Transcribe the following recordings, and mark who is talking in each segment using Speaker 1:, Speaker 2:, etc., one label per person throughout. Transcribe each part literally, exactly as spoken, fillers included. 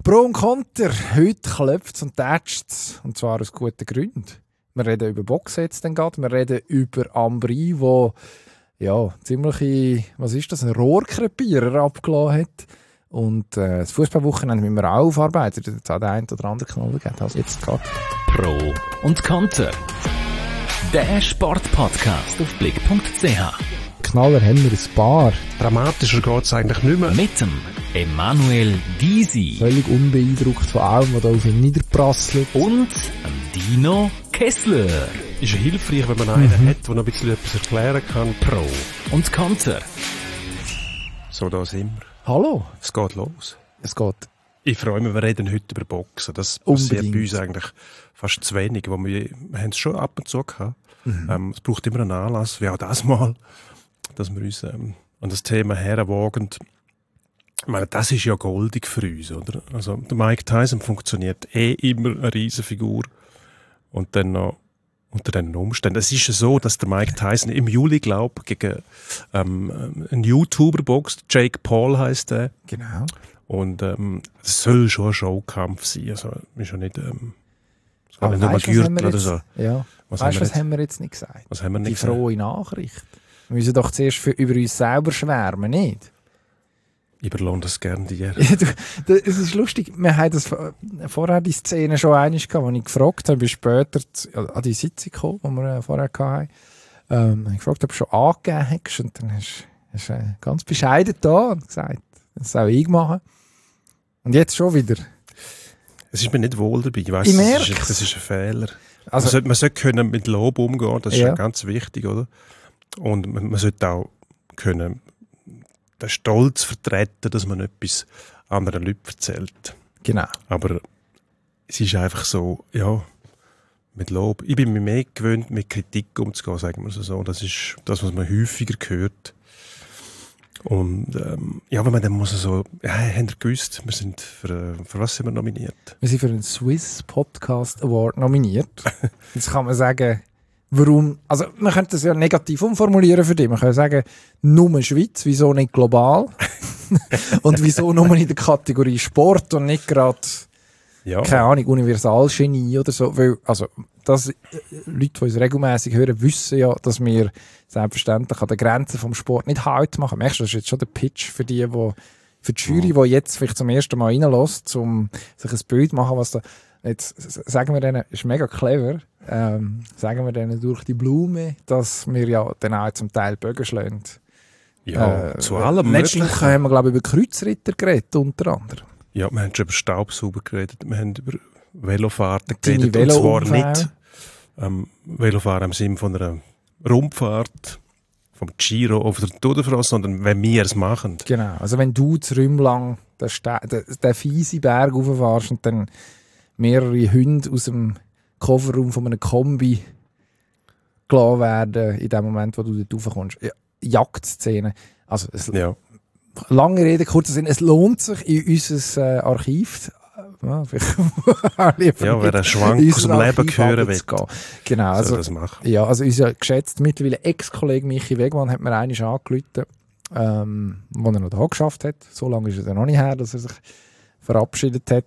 Speaker 1: Pro und Konter. Heute klopft es und tätscht es. Und zwar aus guten Gründen. Wir reden über Boxen jetzt dann gerade. Wir reden über Ambry, wo ja, ziemliche, was ist das, ein Rohrkrepierer abgelassen hat. Und äh, das Fußballwochenende müssen wir auch aufarbeiten. Das hat der eine oder andere Knall gegeben. Also jetzt geht.
Speaker 2: Pro und Konter. Der Sportpodcast auf blick punkt c h.
Speaker 1: Knaller haben wir ein paar.
Speaker 3: Dramatischer geht es eigentlich nicht mehr.
Speaker 2: Mit dem Emanuel Gysi.
Speaker 1: Völlig unbeeindruckt von allem, was da auf ihn niederprasselt.
Speaker 2: Und dem Dino Kessler.
Speaker 3: Ist ja hilfreich, wenn man einen mhm. hat, der noch ein bisschen etwas erklären kann.
Speaker 2: Pro und Konter.
Speaker 3: So, da sind wir.
Speaker 1: Hallo.
Speaker 3: Es geht los.
Speaker 1: Es geht.
Speaker 3: Ich freue mich, wir reden heute über Boxen. Das
Speaker 1: Unbedingt.
Speaker 3: passiert bei uns eigentlich fast zu wenig. Wo wir, wir haben es schon ab und zu gehabt. Mhm. Ähm, es braucht immer einen Anlass, wie auch das mal, dass wir uns ähm, an das Thema herwagen. Ich meine, das ist ja goldig für uns, oder? Also, der Mike Tyson funktioniert eh immer eine Riesenfigur. Und dann noch unter diesen Umständen. Es ist ja so, dass der Mike Tyson im Juli, glaube ich, gegen ähm, einen YouTuber boxt. Jake Paul heisst der.
Speaker 1: Genau.
Speaker 3: Und ähm, es soll schon ein Showkampf sein. Also, ist ja nicht, ähm, so
Speaker 1: aber
Speaker 3: nicht nur Gürtel oder so.
Speaker 1: Ja.
Speaker 3: Was,
Speaker 1: weißt,
Speaker 3: haben, wir
Speaker 1: was
Speaker 3: jetzt?
Speaker 1: haben wir jetzt nicht gesagt?
Speaker 3: Was haben wir nicht
Speaker 1: Die
Speaker 3: gesagt?
Speaker 1: frohe Nachricht. Wir müssen doch zuerst für, über uns selber schwärmen, nicht?
Speaker 3: Ich überlohne das gerne dir.
Speaker 1: Es ist lustig, wir haben das vorher die Szene schon einmal gehabt, als ich gefragt habe, ich bin später an die Sitzung gekommen, die wir vorher hatten. Ähm, ich gefragt, ob du schon angegeben hast, und dann hast du äh, ganz bescheiden da und gesagt, das soll ich machen. Und jetzt schon wieder.
Speaker 3: Es ist mir nicht wohl dabei. Ich weiss,
Speaker 1: ich
Speaker 3: das, ist, das ist ein Fehler.
Speaker 1: Also,
Speaker 3: man, sollte, man sollte können mit Lob umgehen, das ist
Speaker 1: ja.
Speaker 3: ja ganz wichtig, oder? Und man, man sollte auch können den Stolz vertreten, dass man etwas anderen Leuten erzählt.
Speaker 1: Genau.
Speaker 3: Aber es ist einfach so, ja, mit Lob. Ich bin mir mehr gewöhnt, mit Kritik umzugehen, sagen wir so. Das ist das, was man häufiger hört. Und ähm, ja, wenn man dann muss so, ja, habt ihr gewusst, wir sind für, für was sind wir nominiert?
Speaker 1: Wir sind für den Swiss Podcast Award nominiert. Jetzt kann man sagen, warum, also man könnte das ja negativ umformulieren für dich. Man kann sagen, nur Schweiz, wieso nicht global? Und wieso nur in der Kategorie Sport und nicht gerade,
Speaker 3: ja.
Speaker 1: keine Ahnung, Universalgenie oder so. Weil, also, das, äh, Leute, die uns regelmäßig hören, wissen ja, dass wir selbstverständlich an den Grenzen vom Sport nicht Halt machen. Merkst du, das ist jetzt schon der Pitch für die, die für die Jury, die jetzt vielleicht zum ersten Mal reinlässt, um sich ein Bild zu machen, was da, jetzt sagen wir denen, ist mega clever, ähm, sagen wir denen durch die Blume, dass wir ja dann auch zum Teil Bögen schlagen.
Speaker 3: Ja,
Speaker 1: äh,
Speaker 3: zu allem
Speaker 1: letzte
Speaker 3: Möglichen.
Speaker 1: Woche haben wir, glaube ich, über Kreuzritter geredet, unter anderem.
Speaker 3: Ja, wir haben schon über Staubsauber geredet, wir haben über Velofahrten
Speaker 1: Deine
Speaker 3: geredet, und zwar
Speaker 1: Velo-Unfälle.
Speaker 3: nicht ähm, Velofahren im Sinne von einer Rundfahrt, vom Giro oder der Tour de France, sondern wenn wir es machen.
Speaker 1: Genau, also wenn du zu Rümlang den, Ste- den, den fiesen Berg rauffährst und dann mehrere Hunde aus dem Kofferraum von einem Kombi gelassen werden, in dem Moment, wo du dort raufkommst. Ja, Jagdszene. Also, es,
Speaker 3: Ja.
Speaker 1: lange Rede, kurzer Sinn, es lohnt sich in unser äh, Archiv, ja,
Speaker 3: Ja, wer einen Schwank aus dem Leben hören will,
Speaker 1: gehen. Genau,
Speaker 3: soll
Speaker 1: also,
Speaker 3: das machen.
Speaker 1: ja, also unser geschätzter mittlerweile Ex-Kollege Michi Wegmann hat mir einmal angerufen, ähm, wo er noch da geschafft hat. So lange ist es ja noch nicht her, dass er sich verabschiedet hat.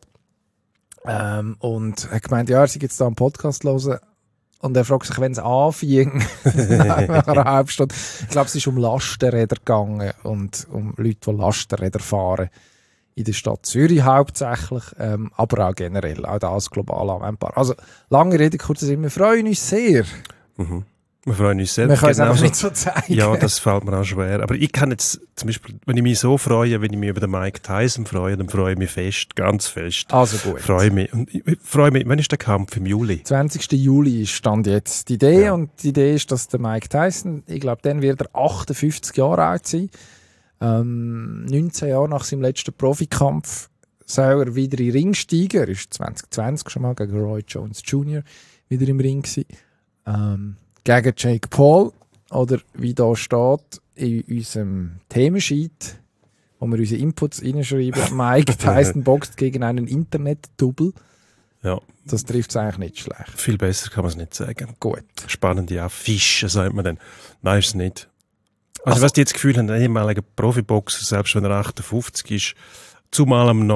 Speaker 1: Ähm, und er hat gemeint, ja, er sei jetzt da einen Podcast hören. Und er fragt sich, wenn es anfing, nach einer halben Stunde. Ich glaube, es ist um Lastenräder gegangen und um Leute, die Lastenräder fahren. In der Stadt Zürich hauptsächlich, ähm, aber auch generell, auch das global anwendbar. Also, lange Rede, kurzer Sinn, wir freuen uns sehr.
Speaker 3: Mhm. Wir freuen uns sehr.
Speaker 1: Wir können es einfach
Speaker 3: Genauso-
Speaker 1: nicht so zeigen.
Speaker 3: Ja, das fällt mir auch schwer. Aber ich kann jetzt zum Beispiel, wenn ich mich so freue, wenn ich mich über den Mike Tyson freue, dann freue ich mich fest, ganz fest.
Speaker 1: Also gut.
Speaker 3: Freue mich. Und ich ich freue mich, wann ist der Kampf? Im Juli?
Speaker 1: zwanzigsten Juli stand jetzt die Idee,
Speaker 3: Ja.
Speaker 1: und die Idee ist, dass der Mike Tyson, ich glaube, dann wird er achtundfünfzig Jahre alt sein. Ähm, neunzehn Jahre nach seinem letzten Profikampf soll er wieder in den Ring steigen. Er war zwanzig zwanzig schon mal gegen Roy Jones Junior wieder im Ring gewesen. Ähm, gegen Jake Paul, oder wie da steht in unserem Themensheet, wo wir unsere Inputs reinschreiben, Mike Tyson boxt gegen einen Internet-Double.
Speaker 3: Ja.
Speaker 1: Das trifft es eigentlich nicht schlecht.
Speaker 3: Viel besser kann man es nicht sagen.
Speaker 1: Gut.
Speaker 3: Spannende Affische, sagt man dann. Nein, ist es nicht. Also,
Speaker 1: Also-
Speaker 3: was die jetzt das Gefühl haben, ein ehemaliger Profiboxer, selbst wenn er achtundfünfzig ist, zumal ihm noch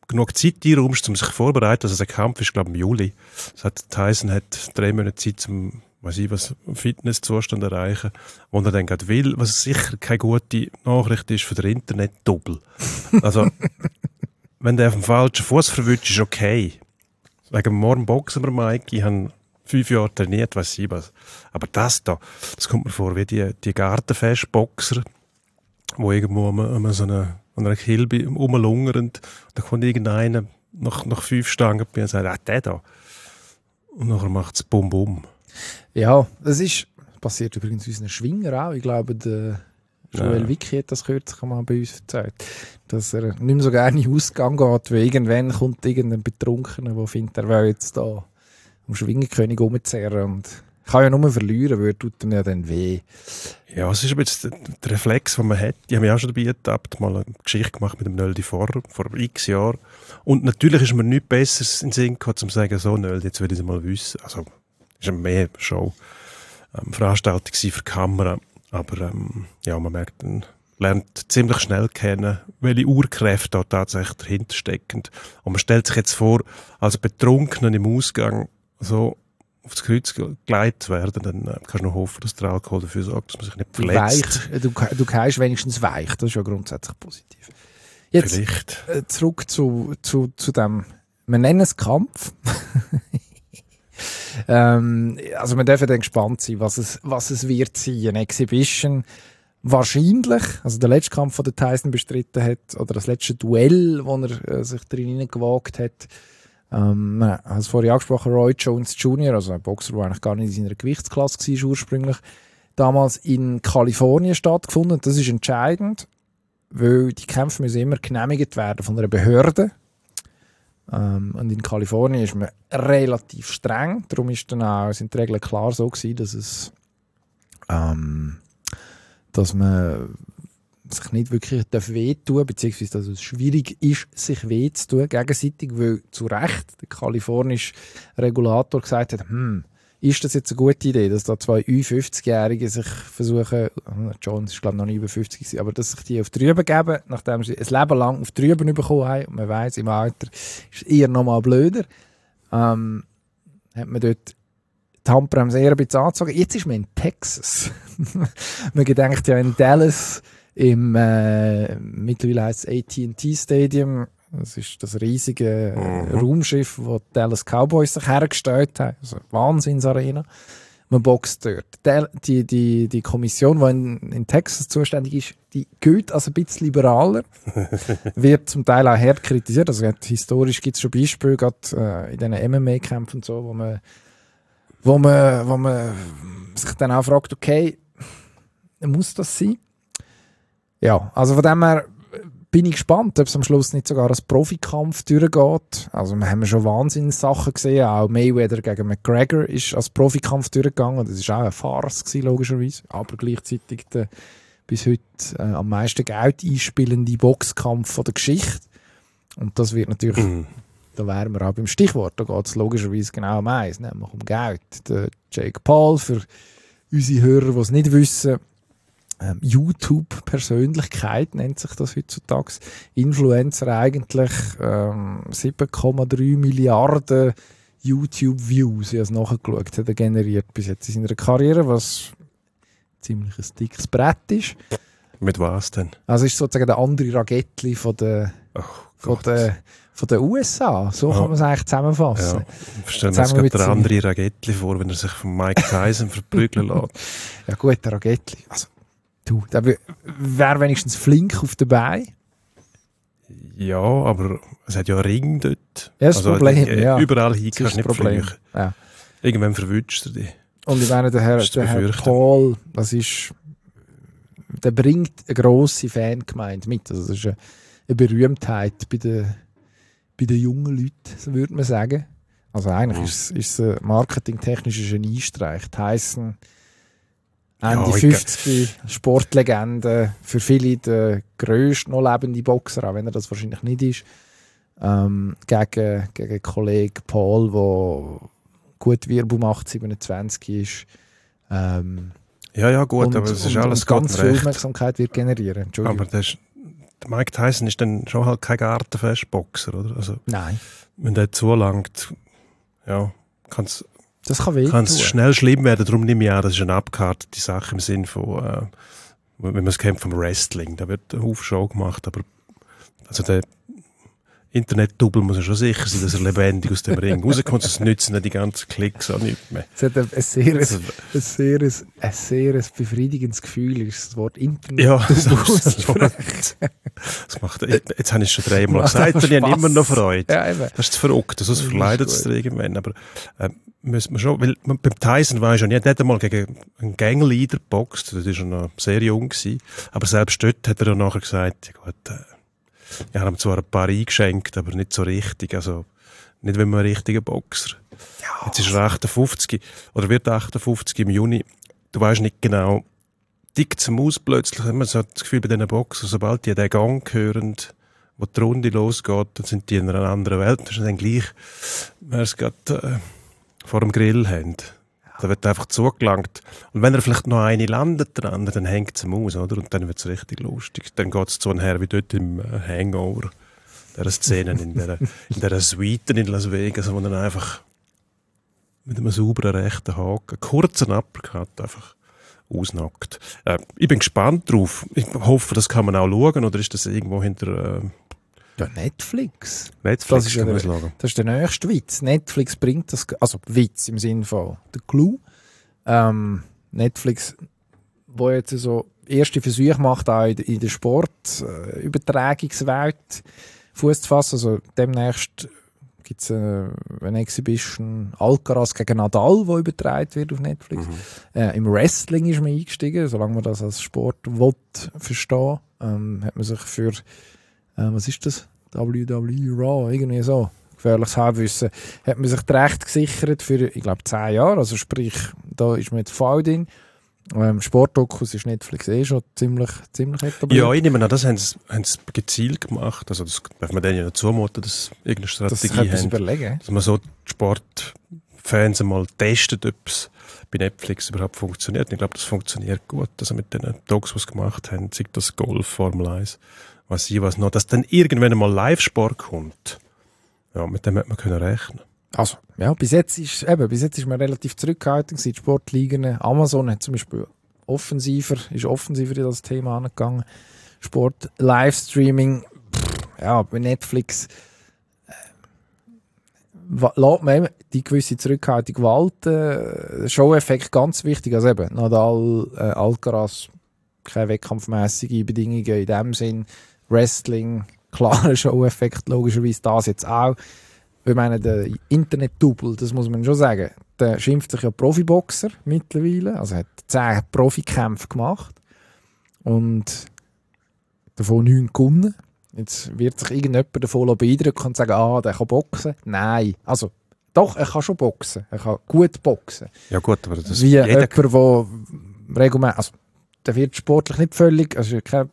Speaker 3: genug Zeit einräumst, um sich vorzubereiten. Also der Kampf ist, glaube ich, im Juli. Das hat, Tyson hat drei Monate Zeit, um weiß ich, was Fitnesszustand erreichen, wo er dann gerade will, was sicher keine gute Nachricht ist für den Internet-Double. Also, wenn der auf dem falschen Fuß verwünscht, ist okay. Wegen morgen boxen wir, Mike. Ich habe fünf Jahre trainiert, weiss ich was. Aber das da, das kommt mir vor wie die, die Gartenfest-Boxer, die irgendwo um, um so eine, an einer Kilbe rumlungern. Da kommt irgendeiner nach, nach fünf Stangen bei mir und sagt, ah, der da. Und nachher macht es Bum Bum.
Speaker 1: Ja, das ist, passiert übrigens unseren Schwinger auch. Ich glaube, der Joel ja. Wicki hat das kürzlich mal bei uns erzählt, dass er nicht mehr so gerne in den Ausgang geht, weil irgendwann kommt irgendein Betrunkener, der findet, er will jetzt da am Schwingerkönig rumzerren und kann ja nur verlieren, weil er tut ihm ja dann weh.
Speaker 3: Ja, es ist aber jetzt der, der Reflex, den man hat. Ich habe mich auch schon dabei ertappt, mal eine Geschichte gemacht mit dem Nöldi vor, vor x Jahren. Und natürlich ist mir nichts Besseres in den Sinn gekommen, um zu sagen, so Nöldi, jetzt will ich es mal wissen. Also, es war mehr Show, ähm, Veranstaltung für die Kamera. Aber ähm, ja, man merkt, man lernt ziemlich schnell kennen, welche Urkräfte da tatsächlich dahinter stecken. Und man stellt sich jetzt vor, als Betrunkener im Ausgang so aufs Kreuz geleitet werden, dann äh, kannst du noch hoffen, dass der Alkohol dafür sorgt, dass man sich nicht verletzt.
Speaker 1: Weich, du du gehst wenigstens weich, das ist ja grundsätzlich positiv. Jetzt
Speaker 3: Vielleicht.
Speaker 1: Äh, zurück zu, zu, zu dem, wir nennen es Kampf. ähm, also man darf dann gespannt sein, was es, was es wird sein. Eine Exhibition wahrscheinlich, also der letzte Kampf, den der Tyson bestritten hat, oder das letzte Duell, wo er äh, sich drin gewagt hat. Ähm, man hat es vorhin angesprochen, Roy Jones Junior, also ein Boxer, der eigentlich gar nicht in seiner Gewichtsklasse war ursprünglich, damals in Kalifornien stattgefunden. Das ist entscheidend, weil die Kämpfe müssen immer genehmigt werden von einer Behörde. Ähm, und in Kalifornien ist man relativ streng, darum ist dann auch, sind die Regeln klar so gewesen, dass es ähm, dass man sich nicht wirklich wehtun darf, beziehungsweise dass es schwierig ist, sich weh zu tun gegenseitig, weil zu Recht der kalifornische Regulator gesagt hat, hm, ist das jetzt eine gute Idee, dass da zwei Ü fünfzig-Jährige sich versuchen, Jones ist glaube ich noch nicht über fünfzig, aber dass sich die auf die Rüben geben, nachdem sie ein Leben lang auf die Rüben bekommen haben, und man weiss, im Alter ist es eher noch mal blöder, ähm, hat man dort die Handbremse eher ein bisschen angezogen. Jetzt ist man in Texas. Man gedenkt ja in Dallas im äh, mittlerweile heisst es A T and T Stadium. Das ist das riesige äh, mhm. Raumschiff, das die Dallas Cowboys sich hergestellt haben. Also Wahnsinnsarena. Man boxt dort. Die, die, die Kommission, die in, in Texas zuständig ist, die gilt als ein bisschen liberaler. Wird zum Teil auch hart kritisiert. Also historisch gibt es schon Beispiele, gerade äh, in diesen M M A-Kämpfen und so, wo man, wo, man, wo man sich dann auch fragt, okay, muss das sein? Ja, also von dem her bin ich gespannt, ob es am Schluss nicht sogar als Profikampf durchgeht. Also wir haben schon Wahnsinnssachen gesehen, auch Mayweather gegen McGregor ist als Profikampf durchgegangen. Das war auch eine Farce gewesen, logischerweise, aber gleichzeitig der bis heute äh, am meisten Geld einspielende Boxkampf von der Geschichte. Und das wird natürlich, mm. da wären wir auch beim Stichwort, da geht es logischerweise genau um eins, nämlich um Geld. Der Jake Paul, für unsere Hörer, die es nicht wissen, Ähm, YouTube-Persönlichkeit nennt sich das heutzutage. Influencer eigentlich ähm, sieben Komma drei Milliarden YouTube-Views, ich habe es nachgeschaut, hat er generiert bis jetzt in seiner Karriere, was ziemlich ein dickes Brett ist.
Speaker 3: Mit was denn?
Speaker 1: Also ist sozusagen der andere Ragettli von der,
Speaker 3: oh,
Speaker 1: von der, von der U S A. So oh. kann man es eigentlich zusammenfassen.
Speaker 3: Ja. Ich stelle mir jetzt gerade der andere Ragettli vor, wenn er sich von Mike Tyson verprügeln lässt.
Speaker 1: Ja gut, der Ragettli. Also, du, der wäre wenigstens flink auf den Beinen.
Speaker 3: Ja, aber es hat ja einen Ring dort.
Speaker 1: Ja, das also, Problem,
Speaker 3: äh,
Speaker 1: ja.
Speaker 3: Überall hin kannst du nicht
Speaker 1: Problem.
Speaker 3: fliegen.
Speaker 1: Ja.
Speaker 3: Irgendwann verwünscht er dich.
Speaker 1: Und ich meine, der Herr, der Herr Paul, das ist, der bringt eine grosse Fangemeinde mit. Also das ist eine, eine Berühmtheit bei den, bei den jungen Leuten, so würde man sagen. Also eigentlich mhm. ist, ist es marketingtechnisch ein Geniestreich. Tyson, Ende ja, fünfzig, Sportlegende, für viele der grösste noch lebende Boxer, auch wenn er das wahrscheinlich nicht ist. Ähm, gegen, gegen Kollegen Paul, der gut Wirbel macht, siebenundzwanzig ist. Ähm,
Speaker 3: ja, ja, gut,
Speaker 1: und,
Speaker 3: aber es ist
Speaker 1: und,
Speaker 3: alles
Speaker 1: und ganz viel
Speaker 3: recht.
Speaker 1: Aufmerksamkeit wird generieren.
Speaker 3: Aber das ist, Mike Tyson ist dann schon halt kein Gartenfestboxer, oder? Also,
Speaker 1: Nein.
Speaker 3: wenn der zulangt, ja, kann es
Speaker 1: Das kann weh
Speaker 3: kann es schnell schlimm werden. Darum nehme ich an, das ist eine abgekartete Sache im Sinn von, äh, wenn man es kennt vom Wrestling, da wird eine Show gemacht, aber also der Internet-Double muss ja schon sicher sein, dass er lebendig aus dem Ring rauskommt, sonst nützen ja die ganzen Klicks auch nicht mehr.
Speaker 1: Es hat ein, ein sehr, ein, ein sehr, ein, ein sehr ein befriedigendes Gefühl, ist das Wort Internet.
Speaker 3: Ja, das, das macht, jetzt habe ich es schon dreimal gesagt und ich habe immer noch Freude.
Speaker 1: Ja,
Speaker 3: das ist zu verrückt, sonst verleidet es dir irgendwann. Aber äh, müssen wir schon, weil beim Tyson war ich schon nicht, nicht einmal gegen einen Gangleader geboxt, das war schon noch sehr jung gewesen, aber selbst dort hat er dann nachher gesagt, ja gut, äh, ich habe ihm zwar ein paar eingeschenkt, aber nicht so richtig, also nicht wie ein richtiger Boxer. Ja. Jetzt ist er achtundfünfzig oder wird achtundfünfzig im Juni. Du weißt nicht genau, dick zum Aus plötzlich, hat man so das Gefühl bei diesen Boxern, sobald die den Gang hören, wo die Runde losgeht, dann sind die in einer anderen Welt. Das ist dann gleich, wenn sie gerade äh, vor dem Grill haben. Da wird einfach zugelangt. Und wenn er vielleicht noch eine landet dran, dann hängt es ihm aus, oder? Und dann wird es richtig lustig. Dann geht es so her wie dort im Hangover. Dieser Szene in dieser, in dieser Suite in Las Vegas, wo dann einfach mit einem sauberen rechten Haken, einen kurzen Uppercut einfach ausnockt. Äh, ich bin gespannt drauf. Ich hoffe, das kann man auch schauen, oder ist das irgendwo hinter... Äh,
Speaker 1: Ja, Netflix.
Speaker 3: Netflix
Speaker 1: das ist,
Speaker 3: kann
Speaker 1: ja
Speaker 3: man
Speaker 1: der,
Speaker 3: schauen.
Speaker 1: das ist der nächste Witz. Netflix bringt das, also Witz im Sinne von der Clou. Ähm, Netflix, wo jetzt so erste Versuche macht, auch in der, in der Sportübertragungswelt Fuß zu fassen. Also demnächst gibt es eine, eine Exhibition Alcaraz gegen Nadal, die übertragen wird auf Netflix.
Speaker 3: Mhm.
Speaker 1: Äh, Im Wrestling ist man eingestiegen, solange man das als Sport will, verstehen, ähm, hat man sich für Äh, was ist das? W W E Raw, irgendwie so. Gefährliches Halbwissen. Hat man sich die Rechte gesichert für, ich glaube, zehn Jahre. Also sprich, da ist man jetzt voll drin. Ähm, Sportdokus ist Netflix eh schon ziemlich, ziemlich etabliert.
Speaker 3: Ja, ich nehme an, das haben sie, haben sie gezielt gemacht. Also das darf man denen ja nicht zumuten, dass irgendeine Strategie
Speaker 1: das
Speaker 3: haben.
Speaker 1: Überlegen.
Speaker 3: Dass man so die Sportfans einmal testet, ob es bei Netflix überhaupt funktioniert. Ich glaube, das funktioniert gut. Also mit den Docs, die sie gemacht haben, sei das Golf, Formel eins, was ich was noch, dass dann irgendwann einmal Live-Sport kommt. Ja, mit dem hat man können rechnen.
Speaker 1: Also, ja, bis jetzt ist, eben, bis jetzt ist man relativ zurückgehalten gewesen. Die Sportligen. Amazon hat zum Beispiel offensiver, ist offensiver in das Thema angegangen. Sport, Livestreaming, pff, ja, bei Netflix äh, lässt man eben die gewisse Zurückhaltung walten. Show-Effekt ganz wichtig, also eben, Nadal, äh, Alcaraz, keine wettkampfmäßige Bedingungen in dem Sinn. Wrestling, klarer Show-Effekt, logischerweise das jetzt auch. Ich meine, der Internet-Double, das muss man schon sagen, der schimpft sich ja Profiboxer mittlerweile, also hat zehn Profikämpfe gemacht und davon neun gewonnen. Jetzt wird sich irgendjemand davon beeindrucken und sagen, ah, der kann boxen. Nein, also doch, er kann schon boxen, er kann gut boxen.
Speaker 3: Ja gut, aber das...
Speaker 1: Wie jemand, der regelmäßig... Also, der wird sportlich nicht völlig, also kein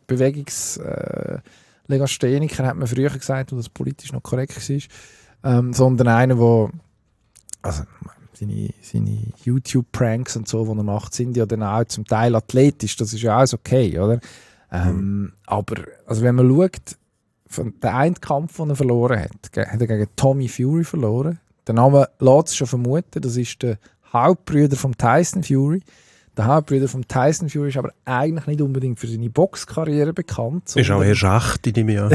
Speaker 1: Bewegungslegastheniker, äh, hat man früher gesagt, wo das politisch noch korrekt war, ähm, sondern einer, der, also seine, seine YouTube-Pranks und so, die er macht, sind ja dann auch zum Teil athletisch, das ist ja alles okay, oder? Ähm, mhm. Aber, also wenn man schaut, von der einen Kampf, den er verloren hat, hat er gegen Tommy Fury verloren. Der Name lässt es schon vermuten, das ist der Hauptbrüder von Tyson Fury. Der Hauptbruder von Tyson Fury ist aber eigentlich nicht unbedingt für seine Boxkarriere bekannt.
Speaker 3: Ist auch eher Schacht, nehme ich an.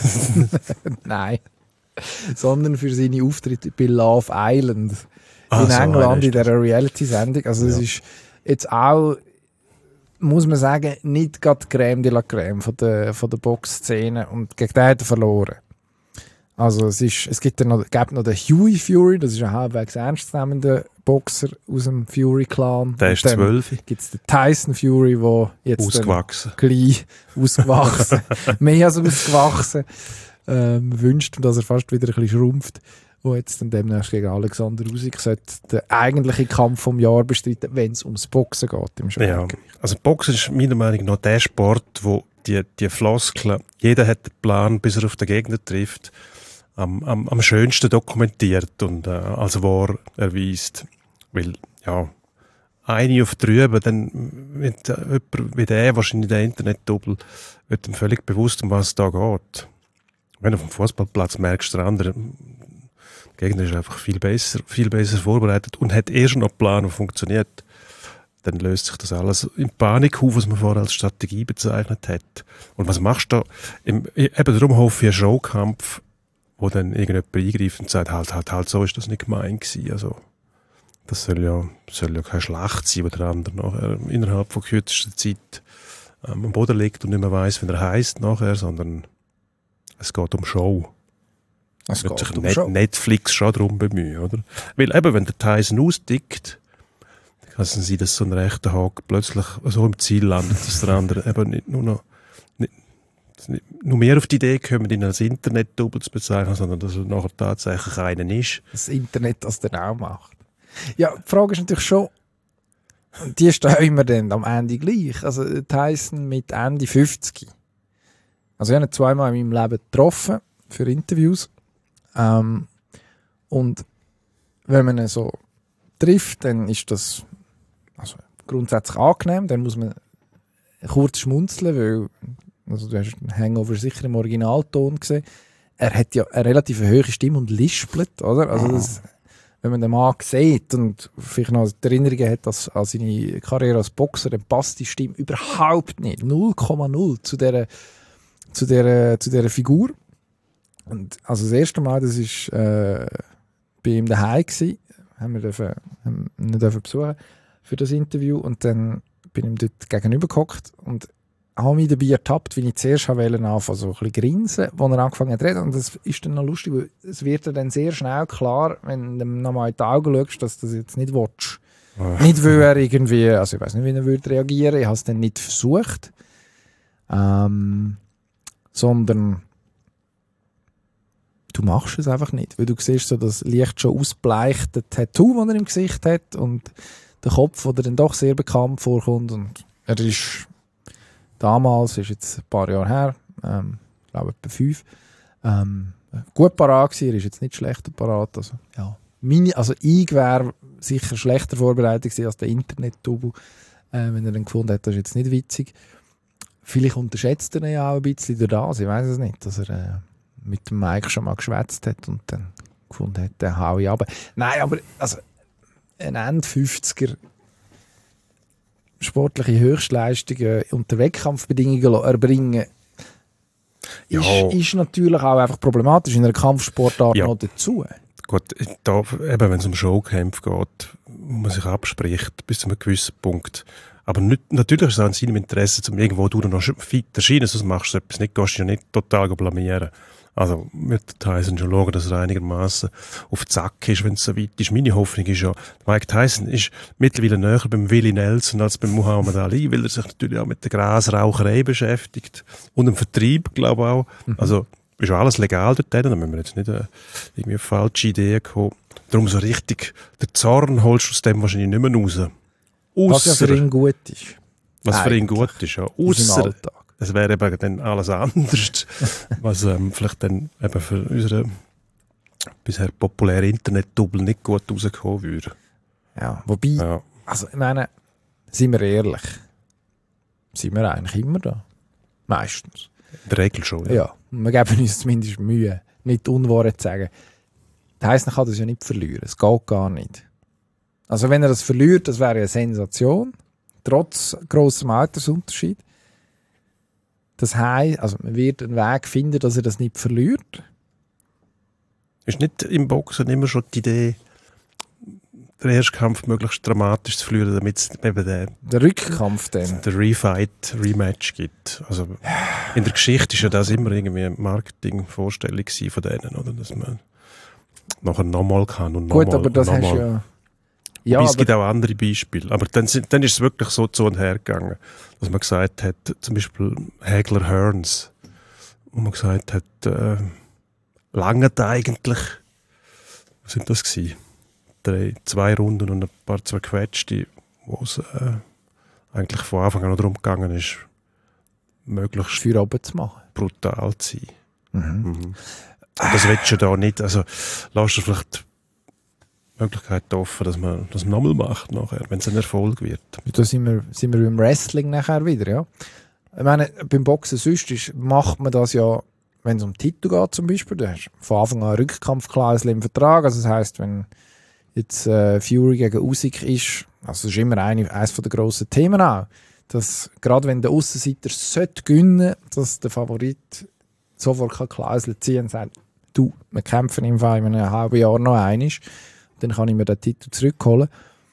Speaker 1: Nein. Sondern für seine Auftritte bei Love Island
Speaker 3: Ah,
Speaker 1: in
Speaker 3: so,
Speaker 1: England, in dieser Reality-Sendung. Also es
Speaker 3: ja.
Speaker 1: ist jetzt auch, muss man sagen, nicht gerade Crème de la Crème von der, von der Boxszene. Und gegen den hat er verloren. Also es, ist, es gibt, noch, gibt noch den Hughie Fury, das ist ein halbwegs ernstzunehmender Boxer aus dem Fury-Clan.
Speaker 3: Der ist zwölf.
Speaker 1: Dann gibt es den Tyson Fury, der jetzt
Speaker 3: ausgewachsen.
Speaker 1: Klein, ausgewachsen, mehr als ausgewachsen, ähm, wünscht, dass er fast wieder ein bisschen schrumpft, wo jetzt dann demnächst gegen Alexander Usyk sollte den eigentlichen Kampf vom Jahr bestreiten, wenn es ums Boxen geht im Schwergewicht.
Speaker 3: Ja, also Boxen ist meiner Meinung nach der Sport, wo die, die Floskeln, jeder hat den Plan, bis er auf den Gegner trifft, am, am, am schönsten dokumentiert und äh, als wahr erweist. Weil, ja, eine auf drüben, dann wird jemand wie der, wahrscheinlich der Internet-Double, wird ihm völlig bewusst, um was es da geht. Wenn du auf dem Fußballplatz merkst, der andere, der Gegner ist einfach viel besser, viel besser vorbereitet und hat eh schon noch einen Plan, der funktioniert, dann löst sich das alles in Panik auf, was man vorher als Strategie bezeichnet hat. Und was machst du da? Im, eben darum hoffe ich einen Showkampf, wo dann irgendjemand eingreift und sagt, halt, halt, halt, so ist das nicht gemeint gewesen. Also, das soll ja, soll ja keine Schlacht sein, wo der andere nachher innerhalb von kürzester Zeit ähm, am Boden liegt und nicht mehr weiss, wie er heisst nachher, sondern es geht um Show.
Speaker 1: Es
Speaker 3: wird
Speaker 1: geht
Speaker 3: sich
Speaker 1: um
Speaker 3: Net-
Speaker 1: Show.
Speaker 3: Netflix schon darum bemühen, oder? Weil eben, wenn der Tyson ausdickt, dann kann es sein, dass so ein rechter Haken plötzlich so im Ziel landet, dass der andere eben nicht nur noch nicht, nicht, nur mehr auf die Idee kommen, ihn als Internet-Double zu bezeichnen, sondern dass er nachher tatsächlich einen ist.
Speaker 1: Das Internet das dann auch macht. Ja, die Frage ist natürlich schon, die stellen wir dann am Ende gleich. Also Tyson mit Ende fünfzig. Also ich habe ihn zweimal in meinem Leben getroffen für Interviews. Ähm, und wenn man ihn so trifft, dann ist das also grundsätzlich angenehm. Dann muss man kurz schmunzeln, weil also du hast den Hangover sicher im Originalton gesehen. Er hat ja eine relativ hohe Stimme und lispelt, oder? Also das, wenn man den Mann sieht und vielleicht noch die Erinnerungen hat dass, an seine Karriere als Boxer, dann passt die Stimme überhaupt nicht. null Komma null zu dieser, zu dieser, zu dieser Figur. Und also das erste Mal, das war äh, bei ihm daheim gewesen, haben wir dürfen, haben ihn dürfen besuchen für das Interview und dann bin ich ihm dort gegenüber gehockt und habe mich dabei ertappt, wie ich zuerst anfangen wollte, so ein bisschen grinsen, als er angefangen hat zu reden. Und das ist dann noch lustig, weil es wird dir dann sehr schnell klar, wenn du nochmal in die Augen schaust, dass du das jetzt nicht willst. Oh. Nicht, weil er irgendwie, also ich weiß nicht, wie er würde reagieren, ich habe es dann nicht versucht, ähm, sondern du machst es einfach nicht, weil du siehst so das leicht schon ausbleichte Tattoo, das er im Gesicht hat und der Kopf, der dann doch sehr bekannt vorkommt und er ist damals, ist jetzt ein paar Jahre her, ähm, ich glaube etwa fünf, ähm, gut parat gewesen, er ist jetzt nicht schlechter parat, also, ja. Meine, also ich wäre sicher schlechter vorbereitet gewesen als der Internet-Double, äh, wenn er dann gefunden hat, das ist jetzt nicht witzig. Vielleicht unterschätzt er ihn ja auch ein bisschen durch das, ich weiß es nicht, dass er äh, mit dem Mike schon mal geschwätzt hat und dann gefunden hat, den hau ich runter. Nein, aber also, ein Ende fünfziger sportliche Höchstleistungen unter Wettkampfbedingungen erbringen,
Speaker 3: ja.
Speaker 1: ist, ist natürlich auch einfach problematisch in einer Kampfsportart
Speaker 3: ja.
Speaker 1: noch dazu.
Speaker 3: Gut, da, eben, wenn es um Showkämpfe geht, wo man sich abspricht, bis zu einem gewissen Punkt. Aber nicht, natürlich ist es auch in seinem Interesse, um irgendwo du noch fit erscheinen, sonst machst du etwas nicht, gehst du ja nicht total blamieren. Also mit Tyson schon schauen, dass er einigermaßen auf den Zack ist, wenn es so weit ist. Meine Hoffnung ist ja, Mike Tyson ist mittlerweile näher beim Willie Nelson als beim Muhammad Ali, weil er sich natürlich auch mit der Grasraucherei beschäftigt und dem Vertrieb, glaube ich auch. Mhm. Also ist ja alles legal dort, da müssen wir jetzt nicht äh, irgendwie auf falsche Ideen kommen. Darum so richtig, der Zorn holst du aus dem wahrscheinlich nicht mehr raus.
Speaker 1: Was ja für ihn gut ist.
Speaker 3: Was Eigentlich. für ihn gut ist, ja. Ausser, es wäre eben dann alles anders, was ähm, vielleicht dann eben für unsere bisher populäre Internet-Double nicht gut rausgekommen würde.
Speaker 1: Ja, wobei, ja. also ich meine, sind wir ehrlich, sind wir eigentlich immer da. Meistens.
Speaker 3: In der Regel schon, ja.
Speaker 1: Ja, wir geben uns zumindest Mühe, nicht Unwahrheit zu sagen. Das heisst, man kann das ja nicht verlieren, es geht gar nicht. Also wenn er das verliert, das wäre eine Sensation, trotz grossem Altersunterschied. Das heisst, also man wird einen Weg finden, dass er das nicht verliert.
Speaker 3: Ist nicht im Boxen immer schon die Idee, den ersten Kampf möglichst dramatisch zu verlieren, damit es eben den,
Speaker 1: der Rückkampf dann.
Speaker 3: Den Refight, Rematch gibt. Also in der Geschichte ist ja das immer irgendwie eine Marketingvorstellung von denen, oder? Dass man nachher nochmal kann und nochmal.
Speaker 1: Gut, aber das hast ja...
Speaker 3: Ja, es gibt auch andere Beispiele. Aber dann, dann ist es wirklich so zu und her gegangen, dass man gesagt hat, zum Beispiel Hagler Hearns, wo man gesagt hat, äh, lange eigentlich, was sind das gewesen? Drei, zwei Runden und ein paar zerquetschte, wo es äh, eigentlich von Anfang an noch darum gegangen ist, möglichst
Speaker 1: für oben zu machen.
Speaker 3: Brutal zu sein. Mhm. Mhm. Und
Speaker 1: Ah.
Speaker 3: das willst du da nicht. Also, lass dir vielleicht Möglichkeit offen, dass man das nochmal macht, nachher, wenn es ein Erfolg wird.
Speaker 1: Da sind wir, sind wir beim Wrestling nachher wieder, ja. Ich meine, beim Boxen sonst ist, macht man das ja, wenn es um Titel geht zum Beispiel, da hast du von Anfang an eine Rückkampfklausel im Vertrag, also das heisst, wenn jetzt äh, Fury gegen Usyk ist, also das ist immer eine, eines der grossen Themen auch, dass gerade wenn der Aussenseiter sollte gewinnen, dass der Favorit sofort eine Klausel ziehen und sagt, du, wir kämpfen im Fall in einem halben Jahr noch einmal, dann kann ich mir den Titel zurückholen.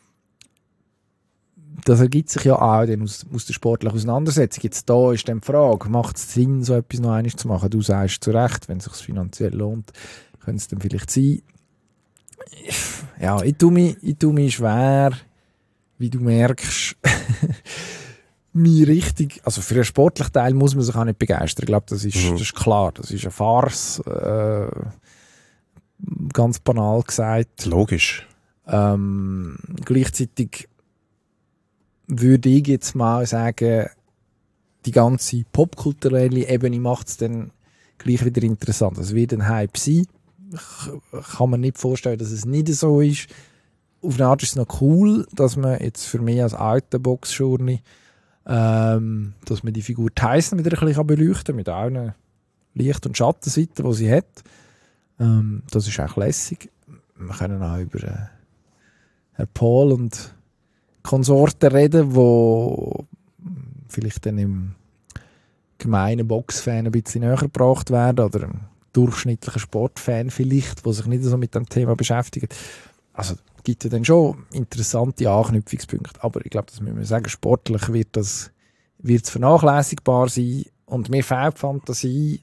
Speaker 1: Das ergibt sich ja auch dann aus, aus der sportlichen Auseinandersetzung. Jetzt da ist dann die Frage, macht es Sinn, so etwas noch einmal zu machen? Du sagst zu Recht, wenn es sich finanziell lohnt, könnte es dann vielleicht sein. Ja, ich tue mich, ich tue mich schwer, wie du merkst, mich richtig, also für einen sportlichen Teil muss man sich auch nicht begeistern. Ich glaube, das ist, mhm. das ist klar. Das ist eine Farce, äh, ganz banal gesagt.
Speaker 3: Logisch.
Speaker 1: Ähm, gleichzeitig würde ich jetzt mal sagen, die ganze popkulturelle Ebene macht es dann gleich wieder interessant. Es wird ein Hype sein. Ich kann mir nicht vorstellen, dass es nicht so ist. Auf eine Art ist es noch cool, dass man jetzt für mich als alter Boxschurni ähm, dass man die Figur Tyson wieder ein bisschen beleuchten kann, mit allen Licht- und Schattenseiten, die sie hat. Ähm, das ist auch lässig. Wir können auch über äh, Herr Paul und Konsorten reden, die vielleicht dann im gemeinen Boxfan ein bisschen näher gebracht werden oder im durchschnittlichen Sportfan vielleicht, der sich nicht so mit dem Thema beschäftigt. Also es gibt ja dann schon interessante Anknüpfungspunkte, aber ich glaube, das müssen wir sagen, sportlich wird das wird es vernachlässigbar sein und mir fehlt die Fantasie,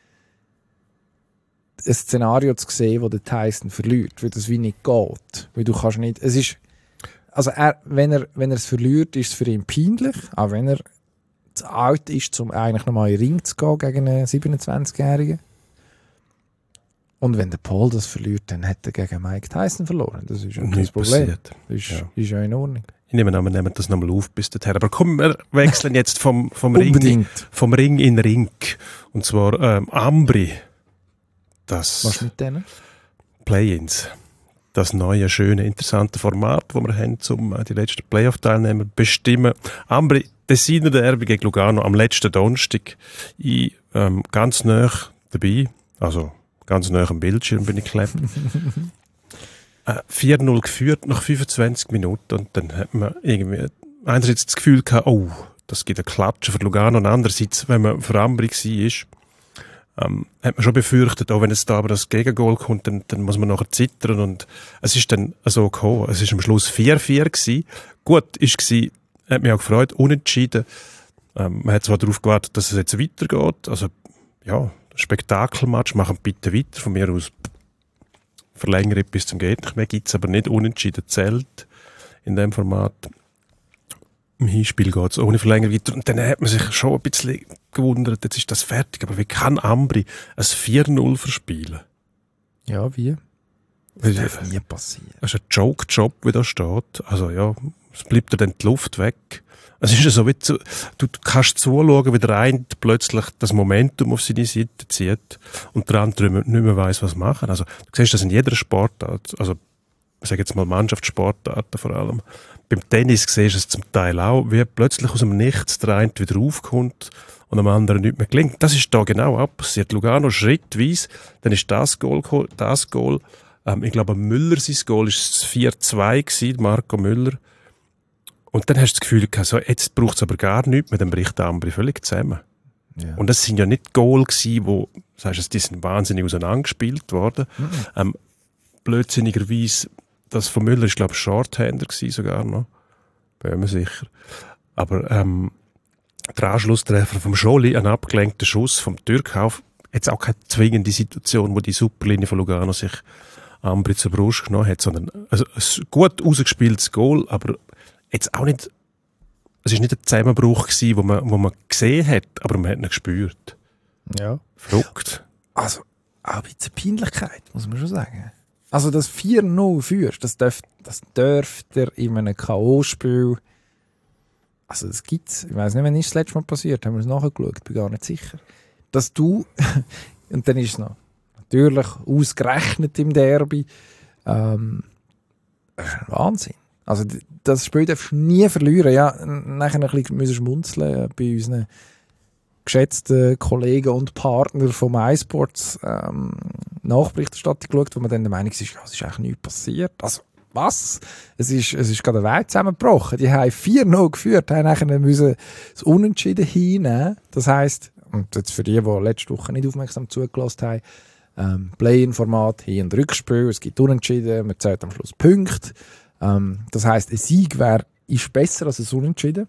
Speaker 1: ein Szenario zu sehen, wo der Tyson verliert, weil das wie nicht geht. Weil du kannst nicht, es ist, also er, wenn er, wenn er es verliert, ist es für ihn peinlich, auch wenn er zu alt ist, um eigentlich nochmal in den Ring zu gehen gegen einen siebenundzwanzigjährigen. Und wenn der Paul das verliert, dann hat er gegen Mike Tyson verloren. Das ist ja kein Problem. Das ist ja. ist ja in Ordnung.
Speaker 3: Ich nehme an, wir nehmen das nochmal auf bis dahin. Aber komm, wir wechseln jetzt vom, vom, Ring, vom Ring in Ring. Und zwar ähm, Ambri. Das
Speaker 1: Was mit denen?
Speaker 3: Play-ins. Das neue, schöne, interessante Format, das wir haben, um die letzten Playoff-Teilnehmer zu bestimmen. Ambri, Tessiner Derby gegen Lugano am letzten Donnerstag. Ich ähm, ganz nah dabei, also ganz nah am Bildschirm bin ich geklebt. äh, vier null geführt nach fünfundzwanzig Minuten und dann hat man irgendwie einerseits das Gefühl gehabt, oh, das gibt ein Klatschen für Lugano und andererseits, wenn man für Ambri war, ähm, hat man schon befürchtet, auch wenn es da aber das Gegengol kommt, dann, dann muss man nachher zittern und es ist dann so gekommen. Es ist am Schluss vier vier gewesen. Gut, ist gewesen, hat mich auch gefreut, unentschieden. Ähm, man hat zwar darauf gewartet, dass es jetzt weitergeht, also ja, Spektakelmatch, machen bitte weiter, von mir aus verlängert bis zum geht nicht mehr, gibt es aber nicht unentschieden zählt in dem Format. Im Hinspiel geht es ohne Verlängerung weiter. Und dann hat man sich schon ein bisschen gewundert, jetzt ist das fertig, aber wie kann Ambri ein vier null verspielen?
Speaker 1: Ja, wie? Das darf nie passieren.
Speaker 3: Das ist ein Joke-Job, wie da steht. Also ja, es bleibt dir dann die Luft weg. Es ist ja so, wie du, du kannst zuschauen, wie der eine plötzlich das Momentum auf seine Seite zieht und der andere nicht mehr weiss, was machen. Also du siehst das in jeder Sportart, also ich sage jetzt mal Mannschaftssportarten vor allem. Beim Tennis siehst du es zum Teil auch, wie plötzlich aus dem Nichts der eine wieder aufkommt und dem anderen nicht mehr gelingt. Das ist da genau auch passiert. Lugano schrittweise, dann ist das Goal gekommen, das Goal. Ähm, ich glaube, Müller, sein Goal war das vier zwei gewesen, Marco Müller. Und dann hast du das Gefühl gehabt, so, jetzt braucht es aber gar nichts mehr, dann bricht der Ambri völlig zusammen. Ja. Und das sind ja nicht Goal gewesen, wo, sagst du, die sind wahnsinnig auseinandergespielt worden. Mhm. Ähm, blödsinnigerweise, das von Müller ist, glaube ich, Shorthander gewesen sogar noch. Bin mir sicher. Aber ähm, der Anschlusstreffer vom Scholi, ein abgelenkter Schuss vom Türkauf, jetzt auch keine zwingende Situation, wo die Superlinie von Lugano sich Ambri zur Brust genommen hat, sondern also, ein gut ausgespieltes Goal, aber jetzt auch nicht, es war nicht ein Zusammenbruch gewesen, wo man, wo man gesehen hat, aber man hat ihn gespürt.
Speaker 1: Ja.
Speaker 3: Verrückt.
Speaker 1: Also, auch ein bisschen Peinlichkeit, muss man schon sagen. Also, das vier null führst, das dürft, das dürft ihr in einem K O-Spiel, also das gibt's, ich weiss nicht, wann ist das letzte Mal passiert, haben wir es nachgeschaut, bin gar nicht sicher, dass du, und dann ist es noch, natürlich ausgerechnet im Derby, ähm, Das ist ein Wahnsinn. Also das Spiel darfst du nie verlieren. Ja, nachher ein bisschen müssen schmunzeln bei unseren geschätzten Kollegen und Partner vom iSports ähm, Nachberichterstattung geschaut, wo man dann der Meinung ist, ja, es ist eigentlich nichts passiert. Also was? Es ist, es ist gerade eine Welt zusammengebrochen. Die haben vier null geführt, haben nachher müssen das Unentschieden hinnehmen. Das heisst, und jetzt für die, die letzte Woche nicht aufmerksam zugelassen haben, ähm, Play-in-Format, Hin- und Rückspiel, es gibt Unentschieden, man zählt am Schluss Punkte. Ähm, das heisst, ein Sieg wäre ist besser als ein Unentschieden.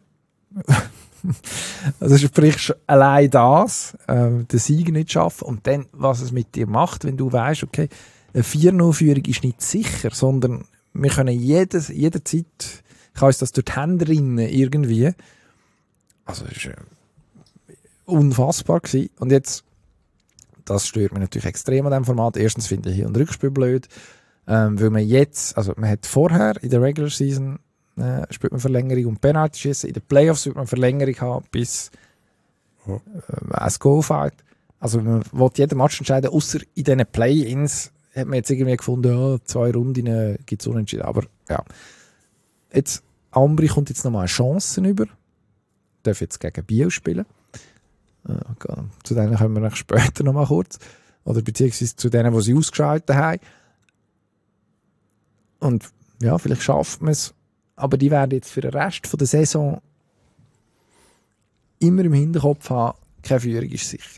Speaker 1: Also sprich schon allein das, äh, den Sieg nicht schaffen und dann, was es mit dir macht, wenn du weißt, okay, eine vier null-Führung ist nicht sicher, sondern wir können jedes, jederzeit, kann uns das durch die Hände rinnen irgendwie. Also das war äh, unfassbar gewesen. Und jetzt, das stört mich natürlich extrem an diesem Format. Erstens finde ich Hin- und Rückspiel blöd, ähm, weil man jetzt, also man hat vorher in der Regular Season Äh, spielt man Verlängerung und Penalty schießen. In den Playoffs wird man Verlängerung haben bis äh, ein Goal fällt. Also man will jeden Match entscheiden, außer in diesen Play-Ins hat man jetzt irgendwie gefunden, ja, zwei Runden gibt es unentschieden. Aber ja, jetzt Ambri kommt jetzt nochmal eine Chance über. Darf jetzt gegen Biel spielen. Äh, okay. Zu denen kommen wir später nochmal kurz. Oder beziehungsweise zu denen, die sie ausgeschaltet haben. Und ja, vielleicht schafft man es. Aber die werden jetzt für den Rest der Saison immer im Hinterkopf haben, keine Führung ist sicher.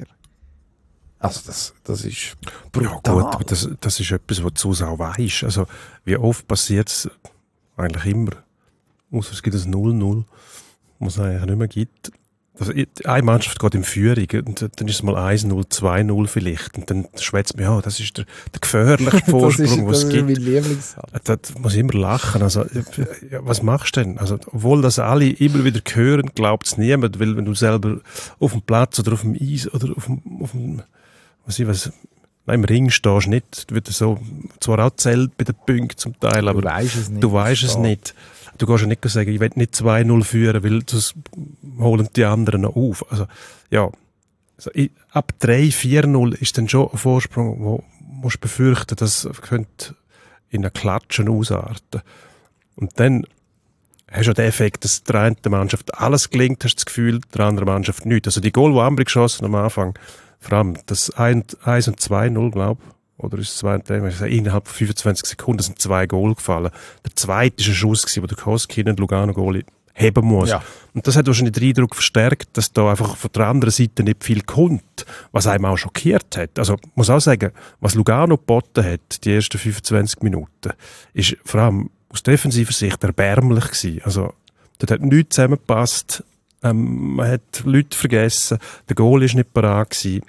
Speaker 1: Also das, das ist brutal.
Speaker 3: Ja gut, aber das, das ist etwas, was du auch weisst. Also wie oft passiert es eigentlich immer, außer es gibt ein null null, was es eigentlich nicht mehr gibt. Also eine Mannschaft geht in Führung und dann ist es mal eins null, zwei null vielleicht und dann schwätzt man, ja, das ist der, der gefährliche Vorsprung, was es gibt.
Speaker 1: Das ist mein Lieblingssatz.
Speaker 3: Da muss ich immer lachen. Also, ja, was machst du denn? Also, obwohl das alle immer wieder hören, glaubt es niemand, weil wenn du selber auf dem Platz oder auf dem Eis oder auf dem, auf dem was ich was, nein, im Ring stehst, nicht, wird so zwar auch zählt bei den Punkten zum Teil, aber
Speaker 1: du weißt es nicht.
Speaker 3: Du weißt es nicht. Du kannst ja nicht sagen, ich will nicht zwei null führen, weil das holen die anderen noch auf. Also, ja, also, ich, ab drei vier null ist dann schon ein Vorsprung, wo musst befürchten, das könnte in einer Klatschen ausarten. Und dann hast du ja den Effekt, dass der einen Mannschaft alles gelingt, hast du das Gefühl, der anderen Mannschaft nicht. Also die Goal, die Ambri geschossen am Anfang, vor allem das eins und zwei null, glaube ich, oder ist es zwei und drei, innerhalb von fünfundzwanzig Sekunden sind zwei Goal gefallen. Der zweite war ein Schuss, den der Koskinen und Lugano-Goalie heben muss. Ja. Und das hat wahrscheinlich den Eindruck verstärkt, dass da einfach von der anderen Seite nicht viel kommt, was einem auch schockiert hat. Also ich muss auch sagen, was Lugano geboten hat, die ersten fünfundzwanzig Minuten, ist vor allem aus defensiver Sicht erbärmlich gewesen. Also dort hat nichts zusammengepasst, ähm, man hat Leute vergessen, der Goal war nicht parat gewesen.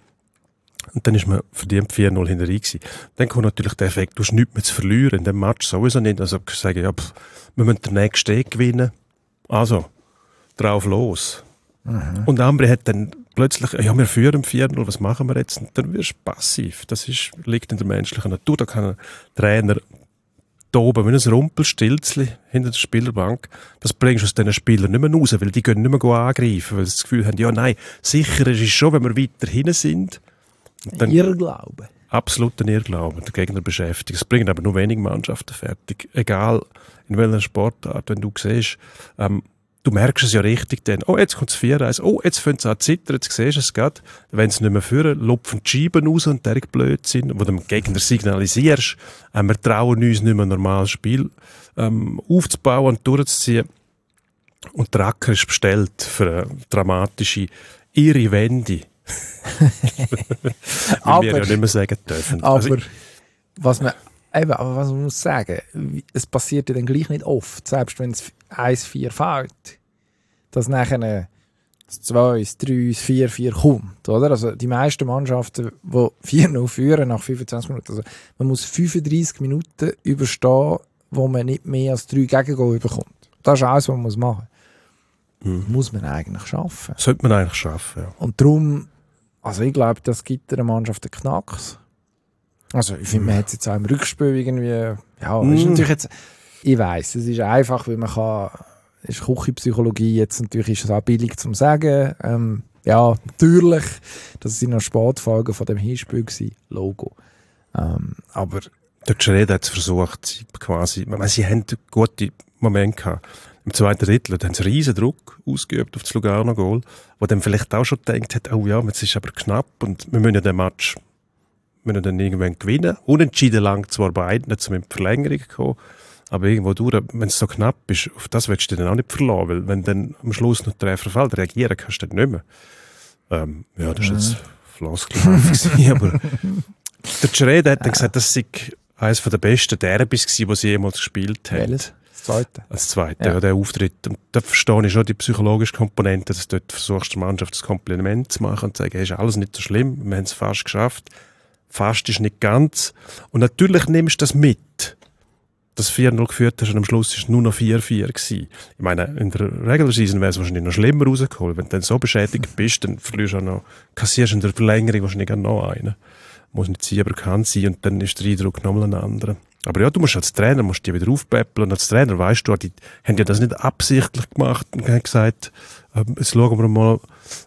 Speaker 3: Und dann ist man verdient vier null hinterher gewesen. Dann kommt natürlich der Effekt, du hast nichts mehr zu verlieren in dem Match, sowieso nicht. Also ich sage, ja, pff, wir müssen den nächsten Steg gewinnen. Also, drauf los. Mhm. Und Ambri hat dann plötzlich, ja, wir führen vier null, was machen wir jetzt? Und dann wirst du passiv. Das ist, liegt in der menschlichen Natur. Da kann ein Trainer da oben wie ein Rumpelstilzli hinter der Spielerbank, das bringst du aus diesen Spielern nicht mehr raus, weil die können nicht mehr angreifen, weil sie das Gefühl haben, ja, nein, sicher ist es schon, wenn wir weiter hinten sind.
Speaker 1: Dann Irrglaube.
Speaker 3: Absolut ein Irrglaube, der Gegner beschäftigt. Es bringen aber nur wenige Mannschaften fertig. Egal in welcher Sportart, wenn du siehst, ähm, du merkst es ja richtig dann, oh, jetzt kommt das vier eins, oh, jetzt fängt es an zu zittern, jetzt siehst du es gerade. Wenn sie nicht mehr führen, lupfen die Scheiben raus und der Blödsinn, wo du dem Gegner signalisierst, äh, wir trauen uns nicht mehr ein normales Spiel ähm, aufzubauen und durchzuziehen. Und der Acker ist bestellt für eine dramatische, irre Wende.
Speaker 1: Aber,
Speaker 3: wir ja nicht mehr sagen dürfen.
Speaker 1: Aber
Speaker 3: also,
Speaker 1: was man, eben, aber was man muss sagen, es passiert ja dann gleich nicht oft, selbst wenn es eins vier fällt, dass nachher das zwei, das drei, das vier vier kommt. Oder? Also die meisten Mannschaften, die vier null führen nach fünfundzwanzig Minuten, also man muss fünfunddreissig Minuten überstehen, wo man nicht mehr als drei Gegengol bekommt. Das ist alles, was man machen muss. Mhm. Muss man eigentlich schaffen.
Speaker 3: Sollte man eigentlich schaffen, ja.
Speaker 1: Und darum, also ich glaube, das gibt einer Mannschaft einen Knacks. Also ich finde, man hat es jetzt auch im Rückspiel irgendwie, ja, mm. ist natürlich jetzt, ich weiss, es ist einfach, weil man kann, es ist Küchenpsychologie, jetzt natürlich ist es auch billig zum sagen, ähm, ja, natürlich, das sind noch Spätfolgen von dem Hinspiel gewesen, Logo. Ähm, aber
Speaker 3: Der Schred hat es versucht, sie quasi, meine, sie haben gute Momente gehabt. Im zweiten Drittel haben sie riesen Druck ausgeübt auf das Lugano-Goal, wo dann vielleicht auch schon gedacht hat, oh ja, jetzt ist aber knapp und wir müssen ja den Match wir müssen dann irgendwann gewinnen. Unentschieden lang zwar beide, nicht um in die Verlängerung kommen, aber irgendwo durch, wenn es so knapp ist, auf das willst du dann auch nicht verlassen, weil wenn dann am Schluss noch der Treffer fällt, reagieren kannst du dann nicht mehr. Ähm, ja, das war jetzt Floskelhaft, aber der Schred hat dann gesagt, das sei eines der besten Derbys gewesen, die sie jemals gespielt haben.
Speaker 1: Welches? Das zweite?
Speaker 3: Als zweite,
Speaker 1: Ja.
Speaker 3: ja, der Auftritt. Und da verstehe ich schon die psychologische Komponente, dass du dort versuchst, der Mannschaft das Kompliment zu machen und zu sagen, hey, ist alles nicht so schlimm, wir haben es fast geschafft. Fast ist nicht ganz. Und natürlich nimmst du das mit. Das vier null geführt hast und am Schluss ist es nur noch vier vier gewesen. Ich meine, in der Regular Season wäre es wahrscheinlich noch schlimmer rausgeholt. Wenn du dann so beschädigt bist, dann verlierst du auch noch, kassierst in der Verlängerung wahrscheinlich auch noch einen. Muss nicht sein, aber kann sein und dann ist der Eindruck nochmal ein anderer. Aber ja, du musst als Trainer musst die wieder aufpäppeln und als Trainer weißt du, die haben ja das nicht absichtlich gemacht und haben gesagt, äh, jetzt schauen wir mal,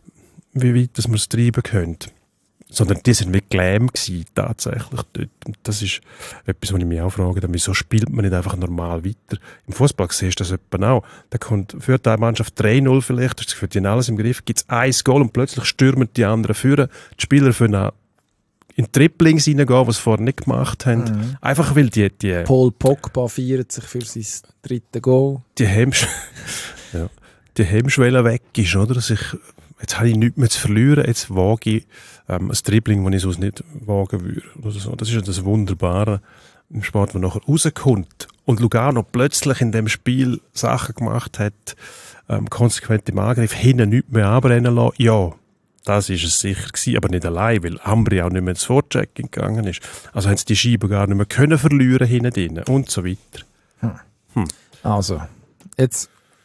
Speaker 3: wie weit dass wir es treiben können. Sondern die sind wie gelähmt gewesen, tatsächlich dort. Und das ist etwas, was ich mich auch frage, wieso spielt man nicht einfach normal weiter? Im Fußball siehst du das etwa auch. Da kommt, führt eine Mannschaft drei null vielleicht, das Gefühl, die haben alles im Griff, gibt es ein Goal und plötzlich stürmen die anderen führen. Die Spieler können auch in Triplings reingehen, was sie vorher nicht gemacht haben.
Speaker 1: Mhm.
Speaker 3: Einfach weil die, die,
Speaker 1: Paul Pogba feiert sich für sein drittes Goal.
Speaker 3: die, Hemmsch ja, die Hemmschwelle weg ist, oder? Sich, jetzt habe ich nichts mehr zu verlieren, jetzt wage ich ähm, ein Dribbling, das ich sonst nicht wagen würde. Oder so. Das ist ja das Wunderbare im Sport, was nachher rauskommt. Und Lugano plötzlich in dem Spiel Sachen gemacht hat, ähm, konsequent im Angriff, hinten nichts mehr anbrennen lassen. Ja, das ist es sicher gewesen, aber nicht allein, weil Ambri auch nicht mehr ins Vorchecking gegangen ist. Also haben sie die Scheibe gar nicht mehr können verlieren hinten drin und so weiter.
Speaker 1: Hm.
Speaker 3: Hm.
Speaker 1: Also, jetzt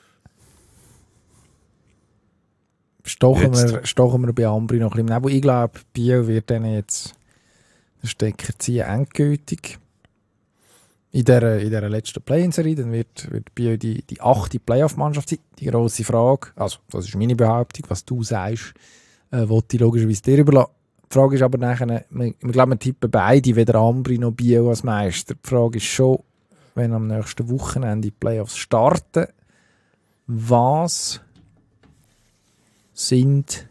Speaker 1: stochen,
Speaker 3: Jetzt.
Speaker 1: Wir, stochen wir bei Ambri noch ein bisschen im Nebel. Ich glaube, Biel wird dann jetzt den Stecker ziehen, endgültig. In dieser, in dieser letzten Play-In-Serie, dann wird, wird Biel die, die achte Playoff-Mannschaft sein. Die grosse Frage, also das ist meine Behauptung, was du sagst, äh, wollte ich logischerweise dir überlassen. Die Frage ist aber nachher, wir, ich glaube, wir tippen beide, weder Ambri noch Biel als Meister. Die Frage ist schon, wenn am nächsten Wochenende die Playoffs starten, was sind,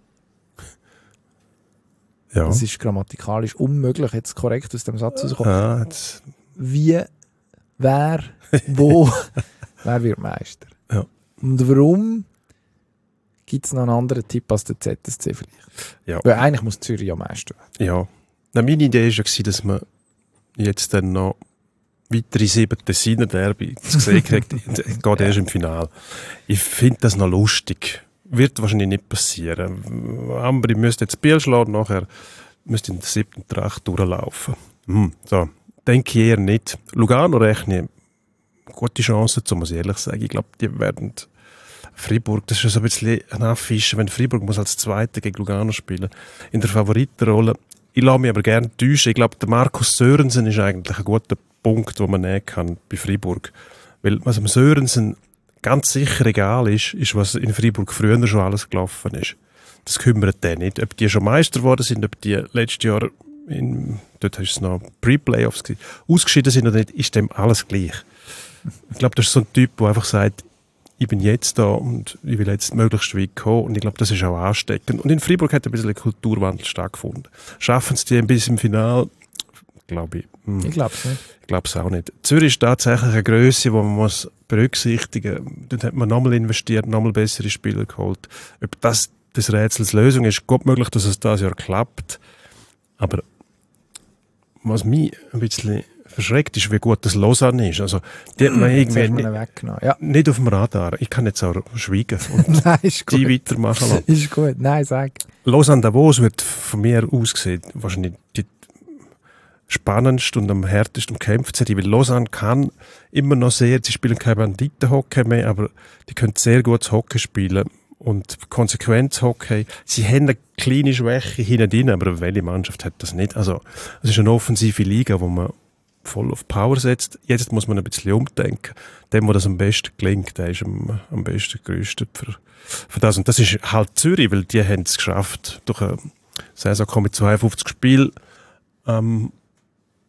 Speaker 3: Ja.
Speaker 1: das ist grammatikalisch unmöglich, jetzt korrekt aus dem Satz rauszukommen,
Speaker 3: Ah, jetzt,
Speaker 1: wie, wer, wo, wer wird Meister?
Speaker 3: Ja.
Speaker 1: Und warum gibt es noch einen anderen Tipp als der Z S C vielleicht?
Speaker 3: Ja.
Speaker 1: Weil eigentlich muss Zürich ja Meister werden.
Speaker 3: ja. Na, meine Idee war ja, dass man jetzt dann noch weitere sieben Tessiner Derby zu sehen kriegt, geht erst im Finale. Ich finde das noch lustig. Wird wahrscheinlich nicht passieren. Ambri müsste jetzt Biel schlagen, nachher müsste in der siebten Tracht durchlaufen. Hm, so. Denke ich eher nicht. Lugano rechne ich gute Chancen, so muss ich ehrlich sagen. Ich glaube, die werden Freiburg, das ist so ein bisschen ein Affische, wenn Freiburg muss als Zweiter gegen Lugano spielen. In der Favoritenrolle. Ich lasse mich aber gerne täuschen. Ich glaube, der Markus Sörensen ist eigentlich ein guter Punkt, den man nehmen kann bei Freiburg. Weil was am Sörensen ganz sicher egal ist, ist, was in Freiburg früher schon alles gelaufen ist. Das kümmert den nicht. Ob die schon Meister geworden sind, ob die letztes Jahr, in, dort ist es noch Pre-Playoffs gewesen, ausgeschieden sind oder nicht, ist dem alles gleich. Ich glaube, das ist so ein Typ, der einfach sagt, ich bin jetzt da und ich will jetzt möglichst weit kommen. Und ich glaube, das ist auch ansteckend. Und in Freiburg hat ein bisschen ein Kulturwandel stattgefunden. Schaffen es die ein bisschen im Finale? Glaube ich. Hm.
Speaker 1: Ich glaube es nicht.
Speaker 3: Ich glaube es auch nicht. Zürich ist tatsächlich eine Grösse, die man muss berücksichtigen muss. Dort hat man nochmal investiert, nochmal bessere Spieler geholt. Ob das des Rätsels Lösung ist, gut möglich, dass es dieses Jahr klappt. Aber was mich ein bisschen verschreckt ist, wie gut das Lausanne ist. Also, die hat man irgendwie
Speaker 1: Jetzt hast du
Speaker 3: nicht,
Speaker 1: ihn weggenommen. Ja.
Speaker 3: nicht auf dem Radar. Ich kann jetzt auch schweigen und
Speaker 1: Nein, ist gut.
Speaker 3: die weitermachen lassen.
Speaker 1: Ist gut. Nein, sag.
Speaker 3: Lausanne Davos wird von mir aus gesehen wahrscheinlich die spannendste und am härtesten umkämpft Serie, weil Lausanne kann immer noch sehr, sie spielen kein Banditenhockey mehr, aber die können sehr gutes Hockey spielen und konsequentes Hockey. Sie haben eine kleine Schwäche hinten drin, aber welche Mannschaft hat das nicht? Also, es ist eine offensive Liga, wo man voll auf Power setzt. Jetzt muss man ein bisschen umdenken. Dem, wo das am besten gelingt, der ist am, am besten gerüstet für, für das. Und das ist halt Zürich, weil die haben es geschafft, durch eine Saison kommen mit zweiundfünfzig Spielen, ähm,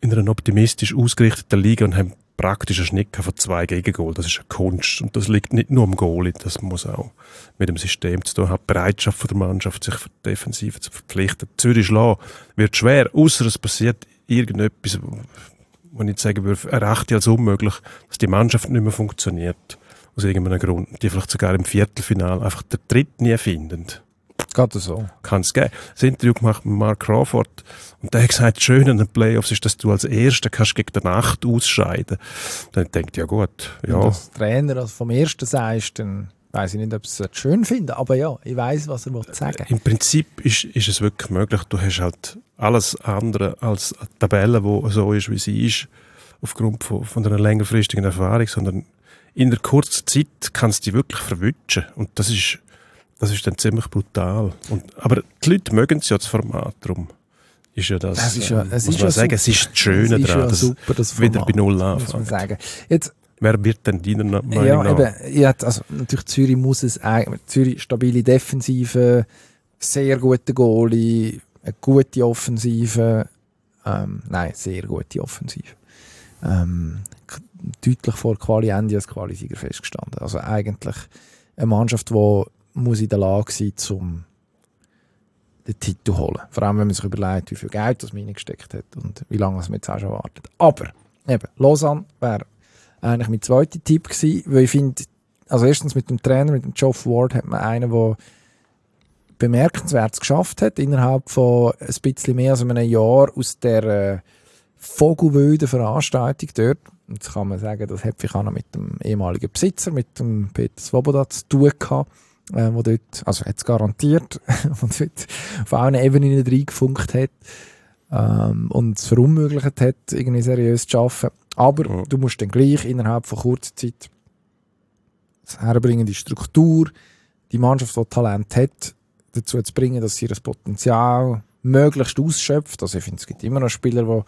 Speaker 3: in einer optimistisch ausgerichteten Liga und haben praktisch einen Schnitt von zwei Gegengol. Das ist eine Kunst. Und das liegt nicht nur am Goalie, das muss auch mit dem System zu tun haben. Die Bereitschaft von der Mannschaft, sich für die Defensive zu verpflichten. Zürich schlagen wird schwer, außer es passiert irgendetwas, wo ich jetzt sagen würde, erachte ich als unmöglich, dass die Mannschaft nicht mehr funktioniert. Aus irgendeinem Grund. Die vielleicht sogar im Viertelfinale einfach den Tritt nie finden.
Speaker 1: Geht das so?
Speaker 3: Kann es geben. Das Interview gemacht mit Mark Crawford und der hat gesagt, das Schöne an den Playoffs ist, dass du als Erster kannst gegen die Nacht ausscheiden. Dann denke ich, ja gut. Ja.
Speaker 1: Wenn du als Trainer also vom Ersten sagst, dann weiss ich nicht, ob sie es schön finden, aber ja, ich weiss, was er sagen will.
Speaker 3: Im Prinzip ist, ist es wirklich möglich. Du hast halt alles andere als eine Tabelle, die so ist, wie sie ist, aufgrund von, von einer längerfristigen Erfahrung, sondern in der kurzen Zeit kannst du dich wirklich verwutschen. Und das ist Das ist dann ziemlich brutal. Und, aber die Leute mögen es ja, das Format. Darum ist ja das,
Speaker 1: das ist ja, es
Speaker 3: muss
Speaker 1: ist
Speaker 3: man
Speaker 1: ja
Speaker 3: sagen,
Speaker 1: super.
Speaker 3: es ist das Schöne
Speaker 1: ist
Speaker 3: daran,
Speaker 1: ja
Speaker 3: dass
Speaker 1: super, das
Speaker 3: wieder
Speaker 1: Format,
Speaker 3: bei Null
Speaker 1: muss man sagen. Jetzt,
Speaker 3: wer wird denn deiner Meinung
Speaker 1: ja,
Speaker 3: nach?
Speaker 1: Eben, ja, also natürlich Zürich muss es eigentlich, Zürich stabile Defensive, sehr gute Goalie, eine gute Offensive, ähm, nein, sehr gute Offensive. Ähm, deutlich vor Quali-Ende als Qualisieger festgestanden. Also eigentlich eine Mannschaft, die muss in der Lage sein, um den Titel zu holen. Vor allem, wenn man sich überlegt, wie viel Geld das man reingesteckt hat und wie lange man jetzt auch schon wartet. Aber eben, Lausanne wäre eigentlich mein zweiter Tipp gewesen, weil ich finde, also erstens mit dem Trainer, mit dem Geoff Ward, hat man einen, der bemerkenswert geschafft hat, innerhalb von ein bisschen mehr als einem Jahr aus der äh, vogelwilden Veranstaltung dort. Und jetzt kann man sagen, das hat vielleicht auch noch mit dem ehemaligen Besitzer, mit dem Peter Svoboda zu tun gehabt, äh, wo dort, also hat es garantiert, und dort auf allen Ebenen reingefunkt hat ähm, und es verunmöglicht hat, irgendwie seriös zu arbeiten. Aber ja. Du musst dann gleich innerhalb von kurzer Zeit das herbringen, die Struktur, die Mannschaft, die Talent hat, dazu zu bringen, dass sie das Potenzial möglichst ausschöpft. Also ich finde, es gibt immer noch Spieler, die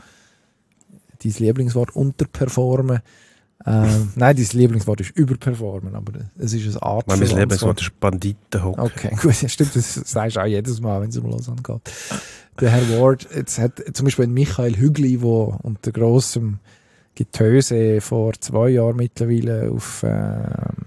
Speaker 1: dein Lieblingswort unterperformen. Ähm, nein, dein Lieblingswort ist überperformen, aber es ist eine Art
Speaker 3: von... Mein Lieblingswort ist Banditenhockey.
Speaker 1: Okay, gut, ja, stimmt, das sagst du auch jedes Mal, wenn es um Lausanne geht. Der Herr Ward, jetzt hat zum Beispiel Michael Hügli, der unter grossem Getöse vor zwei Jahren mittlerweile auf, äh,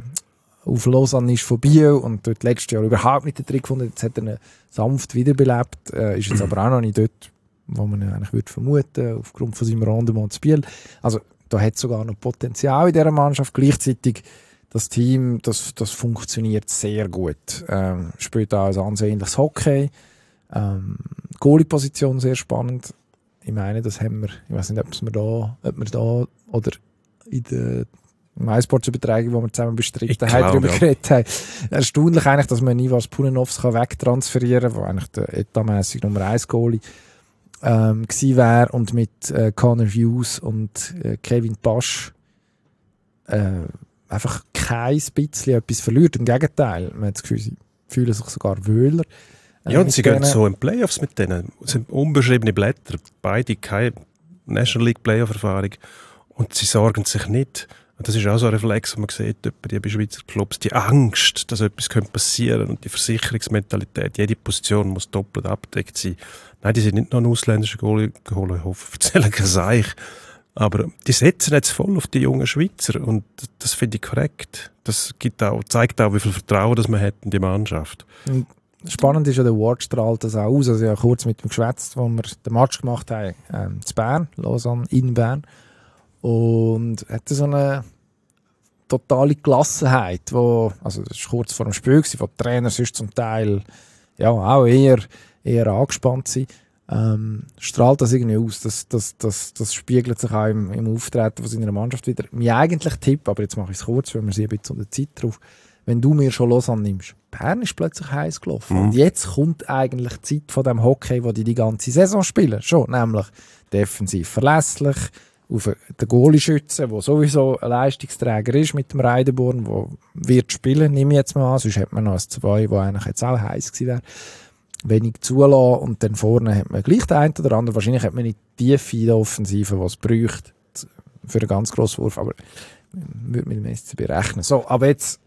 Speaker 1: auf Lausanne ist von Biel und dort letztes Jahr überhaupt nicht den Trick gefunden. Jetzt hat er ihn sanft wiederbelebt, äh, ist jetzt aber auch noch nicht dort, wo man ihn eigentlich würde vermuten, aufgrund von seinem Rendement zu Biel. Also da hat es sogar noch Potenzial in dieser Mannschaft. Gleichzeitig das Team, das, das funktioniert sehr gut. Ähm, spielt auch ein ansehnliches Hockey. Ähm, Goalie-Position sehr spannend. Ich meine, das haben wir, ich weiß nicht, ob wir da, ob wir da oder in der MySports-Übertragung, die wir zusammen bestritten haben, darüber ja. geredet haben. Erstaunlich eigentlich, dass man Nivas Punenovs wegtransferieren kann, der eigentlich der etatmässig Nummer eins Goalie ähm, gewesen wäre und mit äh, Connor Hughes und äh, Kevin Pasch äh, einfach kein bisschen etwas verliert. Im Gegenteil, man hat das Gefühl, sie fühlen sich sogar wohler.
Speaker 3: Ja, und sie gehen so in Playoffs mit denen. Es sind unbeschriebene Blätter. Beide keine National League Playoff-Erfahrung. Und sie sorgen sich nicht. Und das ist auch so ein Reflex, den man sieht bei den Schweizer Clubs. Die Angst, dass etwas passieren könnte und die Versicherungsmentalität. Jede Position muss doppelt abgedeckt sein. Nein, die sind nicht noch einen ausländischen Goalie geholt. Ich hoffe, erzählen kein Seich. Aber die setzen jetzt voll auf die jungen Schweizer. Und das finde ich korrekt. Das gibt auch, zeigt auch, wie viel Vertrauen das man hat in die Mannschaft.
Speaker 1: Und spannend ist ja, der Ward strahlt das auch aus. Also ja, kurz mit ihm geschwätzt, wo wir den Match gemacht haben, ähm, zu Bern, Lausanne in Bern. Und hatte so eine totale Gelassenheit, wo, also das war kurz vor dem Spiel, wo die Trainer sonst zum Teil ja, auch eher, eher angespannt sind. Ähm, strahlt das irgendwie aus. Das, das, das, das spiegelt sich auch im, im Auftreten von seiner Mannschaft wieder. Mein eigentlicher Tipp, aber jetzt mache ich es kurz, weil wir sind ein bisschen unter Zeit drauf. Wenn du mir schon Lausanne nimmst, Bern ist plötzlich heiß gelaufen. Mhm. Und jetzt kommt eigentlich die Zeit von dem Hockey, wo die die ganze Saison spielen. Schon, nämlich defensiv verlässlich, auf den Goalie schützen, der sowieso ein Leistungsträger ist mit dem Reidenborn, der wird spielen, nehme ich jetzt mal an. Sonst hat man noch ein zwei, der eigentlich jetzt auch heiß gewesen wäre. Wenig zulassen und dann vorne hat man gleich den einen oder anderen. Wahrscheinlich hat man nicht die Tiefe in der Offensive, die es bräuchte für einen ganz grossen Wurf, aber würde mit dem S C B rechnen. So, aber jetzt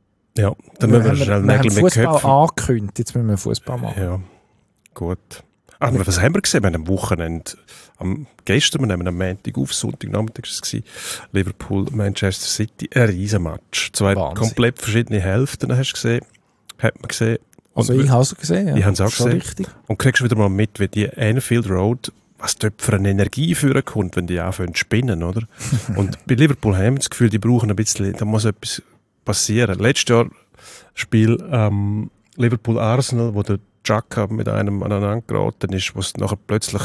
Speaker 3: ja, dann müssen wir, wir schnell
Speaker 1: Nägel mit Köpfen. Wir haben Fußball angekündigt, jetzt müssen wir Fußball machen.
Speaker 3: Ja, gut. Ah, was haben wir gesehen? Wir haben am Wochenende, am, gestern, wir nehmen am Montag auf, Sonntagnachmittag war es, Liverpool, Manchester City, ein Riesenmatch. Zwei
Speaker 1: Wahnsinn.
Speaker 3: komplett verschiedene Hälften, hast du gesehen, hat man gesehen.
Speaker 1: Also
Speaker 3: Und
Speaker 1: ich habe es gesehen, ja.
Speaker 3: Ich habe es auch
Speaker 1: Schon
Speaker 3: gesehen.
Speaker 1: richtig.
Speaker 3: Und kriegst wieder mal mit, wie die Anfield Road, was dort für eine Energie führen kommt, wenn die anfangen zu spinnen, oder? Und bei Liverpool haben wir das Gefühl, die brauchen ein bisschen, da muss etwas passieren. Letztes Jahr Spiel ähm, Liverpool-Arsenal, wo der Xhaka mit einem aneinander geraten ist, was nachher plötzlich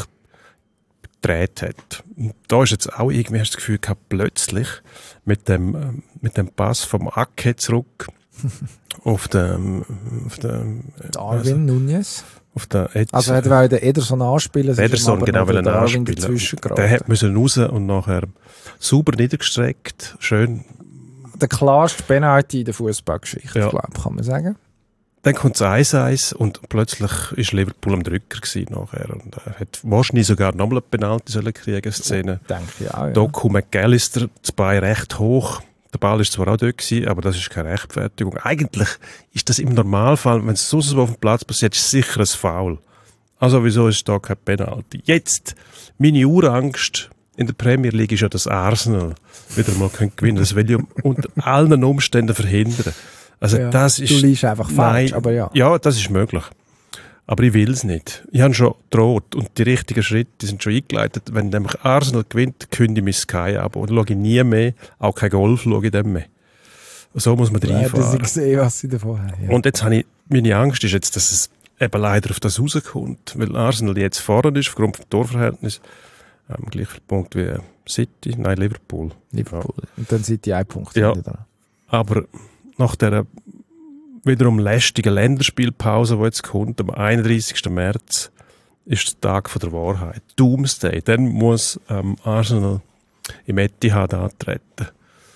Speaker 3: gedreht hat. Und da ist jetzt auch irgendwie, hast du das Gefühl gehabt, plötzlich mit dem, ähm, mit dem Pass vom Ake zurück auf den, auf den
Speaker 1: Darwin Núñez.
Speaker 3: auf den Ed-
Speaker 1: Also hätte wir den Ederson anspielen, sonst
Speaker 3: Ederson,
Speaker 1: aber
Speaker 3: genau,
Speaker 1: noch der
Speaker 3: wollen
Speaker 1: Darwin
Speaker 3: anspielen.
Speaker 1: dazwischen
Speaker 3: Der
Speaker 1: geraten.
Speaker 3: hat müssen raus und nachher sauber niedergestreckt, schön.
Speaker 1: Der klarste Penalty in der Fußballgeschichte,
Speaker 3: Ja.
Speaker 1: glaube ich, kann man sagen.
Speaker 3: Dann kommt es eins eins und plötzlich ist Liverpool am Drücker gewesen nachher und er hat wahrscheinlich sogar nochmal eine Penalty sollen kriegen, Szene.
Speaker 1: Denke ich auch, ja.
Speaker 3: Doku McAllister, das Bein recht hoch. Der Ball ist zwar auch dort gewesen, aber das ist keine Rechtfertigung. Eigentlich ist das im Normalfall, wenn es so auf dem Platz passiert, ist sicher ein Foul. Also wieso ist da kein Penalty? Jetzt, meine Urangst in der Premier League ist ja, dass Arsenal wieder mal gewinnen können. Das will ich unter allen Umständen verhindern. Also
Speaker 1: Ja,
Speaker 3: das ist,
Speaker 1: du liegst einfach falsch,
Speaker 3: nein,
Speaker 1: aber ja.
Speaker 3: Ja, das ist möglich. Aber ich will es nicht. Ich habe schon gedroht und die richtigen Schritte sind schon eingeleitet. Wenn nämlich Arsenal gewinnt, kündige ich mein Sky ab. Und schaue ich nie mehr, auch kein Golf schaue ich dann mehr. So muss man
Speaker 1: Ja, dass
Speaker 3: reinfahren.
Speaker 1: ich sehe, was sie davon haben. Ja.
Speaker 3: Und jetzt habe ich, meine Angst ist jetzt, dass es eben leider auf das rauskommt. Weil Arsenal jetzt vorne ist, aufgrund des Torverhältnisses. Ähm, gleich viel Punkt wie City, nein, Liverpool.
Speaker 1: Liverpool. Und dann sind die ein Punkt
Speaker 3: Ja.
Speaker 1: hinten dran.
Speaker 3: Aber nach der wiederum lästigen Länderspielpause, die jetzt kommt, am einunddreißigsten März, ist der Tag von der Wahrheit. Doomsday. Dann muss ähm, Arsenal im Etihad antreten.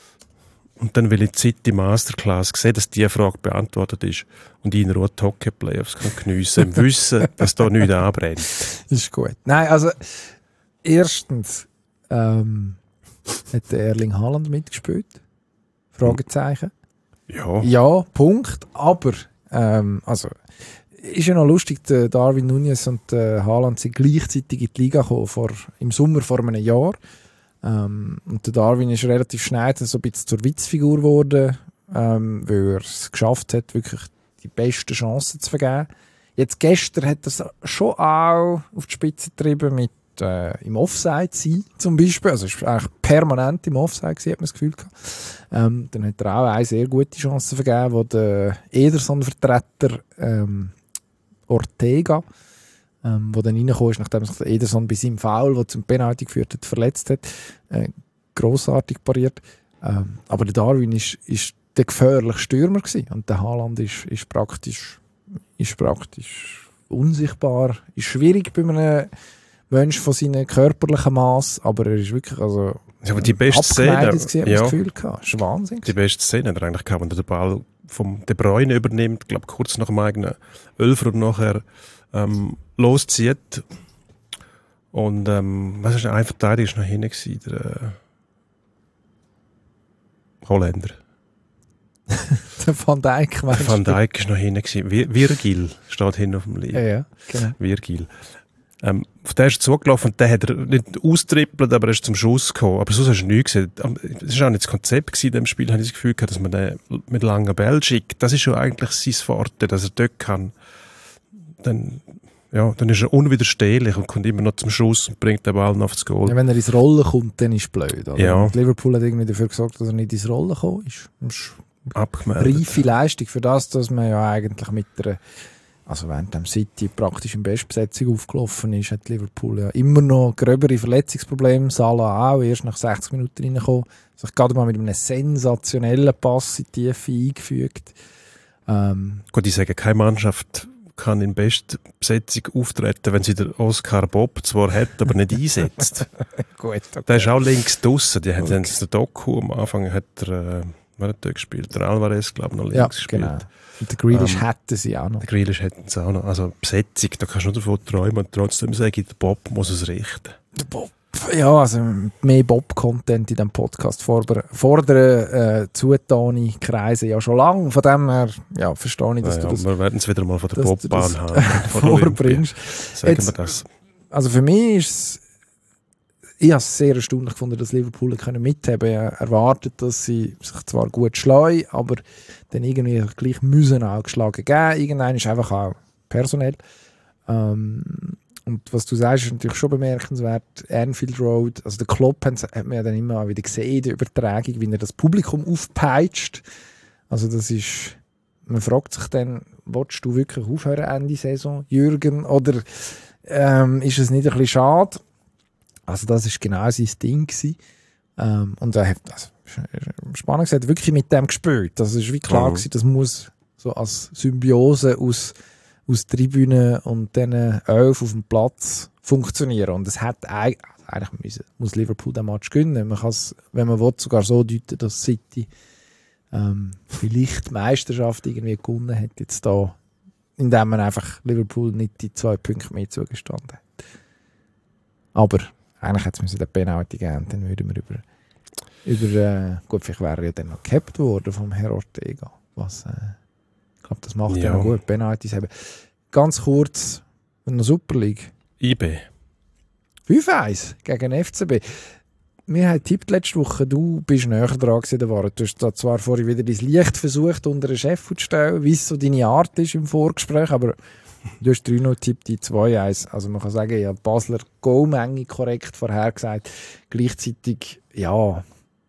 Speaker 3: Und dann will ich die City Masterclass sehen, dass diese Frage beantwortet ist und ich in Ruhe die Hockey-Playoffs kann geniessen, im Wissen, dass da nichts anbrennt.
Speaker 1: Ist gut. Nein, also erstens ähm, hat der Erling Haaland mitgespielt. Fragezeichen.
Speaker 3: Ja,
Speaker 1: Ja, Punkt. Aber ähm, also ist ja noch lustig, der Darwin Núñez und der Haaland sind gleichzeitig in die Liga gekommen, vor, im Sommer vor einem Jahr. Ähm, und der Darwin ist relativ schnell so ein bisschen zur Witzfigur geworden, ähm, weil er es geschafft hat, wirklich die besten Chancen zu vergeben. Jetzt gestern hat er es schon auch auf die Spitze getrieben mit äh, im Offside sein, zum Beispiel. Also es war eigentlich permanent im Offside gewesen, hat man das Gefühl gehabt. Ähm, dann hat er auch eine sehr gute Chance vergeben, wo der Ederson-Vertreter ähm, Ortega, ähm, wo dann reingekommen ist, nachdem sich der Ederson bei seinem Foul, der zum Penalty geführt hat, verletzt hat, äh, grossartig pariert. Ähm, aber der Darwin ist, ist der gefährliche Stürmer gewesen. Und der Haaland ist, ist, praktisch, ist praktisch unsichtbar. Ist schwierig bei einem Mensch von seinem körperlichen Maß, aber er ist wirklich also
Speaker 3: Ja, aber die beste Szene,
Speaker 1: abgeleitet gewesen, hat man
Speaker 3: ja.
Speaker 1: das Gefühl gehabt. Das ist Wahnsinn.
Speaker 3: die beste Szene hat er eigentlich gehabt, wenn er den Ball vom De Bruyne übernimmt, glaube kurz nach dem eigenen Elfer und nachher ähm, loszieht. Und ähm, was ist ein Verteidiger ist noch hinten gewesen, der äh, Holländer.
Speaker 1: Der Van Dijk, meinst
Speaker 3: Van
Speaker 1: du?
Speaker 3: Dijk ist noch hinten gewesen. Wir- Virgil steht hinten auf dem Lied.
Speaker 1: Ja, ja, genau.
Speaker 3: Virgil. Ähm, auf den ist er zugelaufen und der hat er nicht austrippelt, aber er ist zum Schuss gekommen. Aber sonst hast du nichts gesehen. Es war auch nicht das Konzept gewesen in dem Spiel, habe ich das Gefühl gehabt, dass man den mit langen Bällen schickt. Das ist ja eigentlich sein Forte, dass er dort kann. Dann, ja, dann ist er unwiderstehlich und kommt immer noch zum Schuss und bringt den Ball noch aufs Goal.
Speaker 1: Ja, wenn er ins Rollen kommt, dann ist es blöd. Oder?
Speaker 3: Ja.
Speaker 1: Und Liverpool hat irgendwie dafür gesorgt, dass er nicht ins Rollen gekommen ist. Das ist
Speaker 3: Abgemeldet.
Speaker 1: reife Leistung für das, dass man ja eigentlich mit der, also während dem City praktisch in Bestbesetzung aufgelaufen ist, hat Liverpool ja immer noch gröbere Verletzungsprobleme. Salah auch, erst nach sechzig Minuten reingekommen. Sich gerade mal mit einem sensationellen Pass in die Tiefe eingefügt. Ähm,
Speaker 3: Gut, ich sage, keine Mannschaft kann in Bestbesetzung auftreten, wenn sie den Oscar Bob zwar hat, aber nicht einsetzt.
Speaker 1: gut, okay.
Speaker 3: Der ist auch links draussen. Die haben
Speaker 1: Okay.
Speaker 3: okay. den Doku am Anfang hat er, äh, wer hat der gespielt? Der Alvarez, glaube ich, noch links
Speaker 1: Ja,
Speaker 3: gespielt.
Speaker 1: genau. Und der Grealish
Speaker 3: Ähm,
Speaker 1: hätten sie auch noch.
Speaker 3: Der Grealish hätten sie auch noch. Also Besetzung, da kannst du nur davon träumen und trotzdem sage ich, der Bob muss es richten.
Speaker 1: Der Bob. Ja, also mehr Bob-Content in diesem Podcast fordern, fordern äh, zutane Kreise ja schon lange. Von dem her ja, verstehe ich, dass
Speaker 3: ja,
Speaker 1: du das...
Speaker 3: Wir werden es wieder mal von der Bobbahn haben.
Speaker 1: vorbringst.
Speaker 3: Sagen
Speaker 1: Jetzt,
Speaker 3: wir das.
Speaker 1: Also für mich ist es... Ich habe es sehr erstaunlich gefunden, dass Liverpool können mithaben. Ich habe erwartet, dass sie sich zwar gut schlagen, aber dann irgendwie gleich müssen auch geschlagen geben. Irgendwann ist einfach auch personell. Ähm, und was du sagst, ist natürlich schon bemerkenswert. Anfield Road, also der Klopp hat man ja dann immer wieder gesehen in der Übertragung, wie er das Publikum aufpeitscht. Also das ist, man fragt sich dann, willst du wirklich aufhören Ende Saison, Jürgen, oder ähm, ist es nicht ein bisschen schade? Also das war genau sein Ding gewesen. Ähm, und er hat, also, spannend gesagt, wirklich mit dem gespielt. Das ist wie klar mhm. gewesen, das muss so als Symbiose aus aus Tribünen und dann elf auf dem Platz funktionieren. Und es hat eigentlich, eigentlich müssen, muss Liverpool den Match gewinnen. Man kann es, wenn man will, sogar so deuten, dass City ähm, vielleicht die Meisterschaft irgendwie gewonnen hat, jetzt da, indem man einfach Liverpool nicht die zwei Punkte mehr zugestanden hat. Aber eigentlich hätte es den Penalty geben, dann würden wir über, über äh, gut, vielleicht wäre er ja dann noch gehabt worden vom Herr Ortega, was äh, ich glaube, das macht ja, ja noch gut, Penalties haben. Ganz kurz, in der Super League.
Speaker 3: I B.
Speaker 1: fünf eins gegen F C B. Wir haben tippt letzte Woche, du bist näher dran gewesen. Du hast da zwar vorhin wieder dein Licht versucht, unter einen Chef zu stellen, wie es so deine Art ist im Vorgespräch, aber du hast drei null tippt, die zwei eins. Also man kann sagen, ja, Basler Goalmenge korrekt vorhergesagt. Gleichzeitig, ja,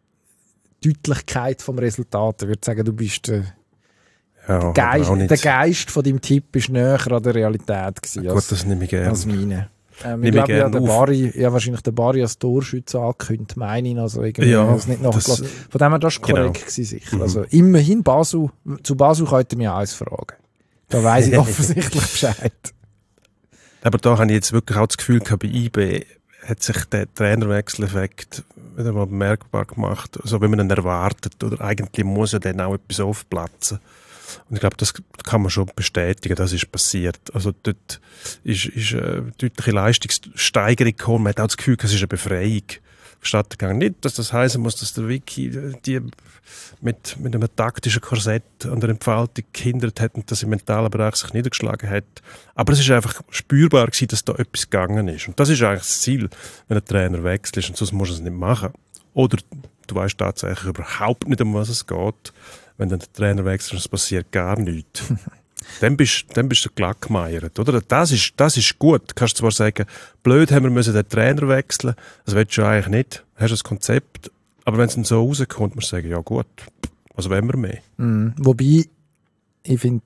Speaker 1: Deutlichkeit vom Resultat. Ich würde sagen, du bist der
Speaker 3: Ja,
Speaker 1: Geist, der Geist von deinem Tipp war näher an der Realität gewesen,
Speaker 3: ja,
Speaker 1: als,
Speaker 3: gut, das nehme ich gerne.
Speaker 1: als meine. Ähm,
Speaker 3: ich glaube, ja, der
Speaker 1: Bari, ja, wahrscheinlich der Bari als Torschütze angekündigt, meine ich. Also irgendwie
Speaker 3: ja,
Speaker 1: das nicht nachgelassen. Von dem her, das war korrekt
Speaker 3: genau.
Speaker 1: gewesen, sicher.
Speaker 3: Mhm.
Speaker 1: Also immerhin Basel, zu Basel könnt ihr mich alles fragen. Da weiss ich offensichtlich Bescheid.
Speaker 3: Aber da habe ich jetzt wirklich auch das Gefühl gehabt, bei I B hat sich der Trainerwechseleffekt wieder mal bemerkbar gemacht, so wie man ihn erwartet. Oder eigentlich muss ja dann auch etwas aufplatzen. Und ich glaube, das kann man schon bestätigen, das ist passiert. Also dort ist, ist eine deutliche Leistungssteigerung gekommen. Man hat auch das Gefühl, es ist eine Befreiung stattgegangen. Nicht, dass das heißen muss, dass der Vicky die mit, mit einem taktischen Korsett an der Entfaltung gehindert hat und dass im mentalen Bereich sich niedergeschlagen hat. Aber es ist einfach spürbar gewesen, dass da etwas gegangen ist. Und das ist eigentlich das Ziel, wenn ein Trainer wechselt, und sonst muss er es nicht machen. Oder du weißt tatsächlich überhaupt nicht, um was es geht. Wenn dann der Trainer wechselt und es passiert gar nichts. dann, bist, dann bist du glatt gemeiert, oder? Das ist, das ist gut. Du kannst zwar sagen, blöd haben wir müssen den Trainer wechseln, das willst du eigentlich nicht. Du hast ein Konzept, aber wenn es dann so rauskommt, musst du sagen, ja gut, was wollen wir mehr?
Speaker 1: Mm, wobei, ich finde,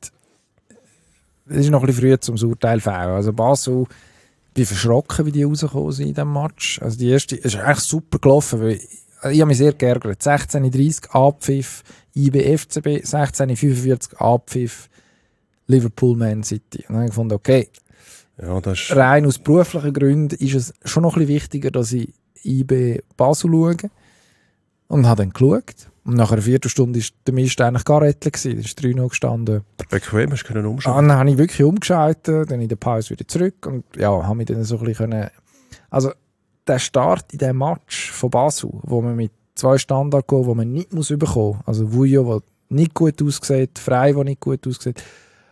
Speaker 1: es ist noch ein bisschen früh zum Urteil fällen. Also Basel, ich bin verschrocken, wie die rausgekommen sind in diesem Match. Also die erste, es ist eigentlich super gelaufen, weil ich habe mich sehr geärgert. sechzehn dreißig Abpfiff, I B F C B, sechzehn fünfundvierzig Abpfiff, Liverpool Man City. Und dann habe ich gefunden, okay,
Speaker 3: ja, das ist
Speaker 1: rein aus beruflichen Gründen ist es schon noch ein bisschen wichtiger, dass ich I B Basel schaue. Und habe dann geschaut. Und nach einer Viertelstunde war der Mist eigentlich gar rettlich. Es ist drei null gestanden.
Speaker 3: bequem, hast du können umschalten.
Speaker 1: Dann habe ich wirklich umgeschaltet, dann in der Pause wieder zurück. Und ja, habe mich dann so ein bisschen können. Also, der Start in diesem Match von Basel, wo man mit zwei Standards geht, wo man nicht muss bekommen muss, also Vujo, der nicht gut aussieht, Frei, der nicht gut aussieht,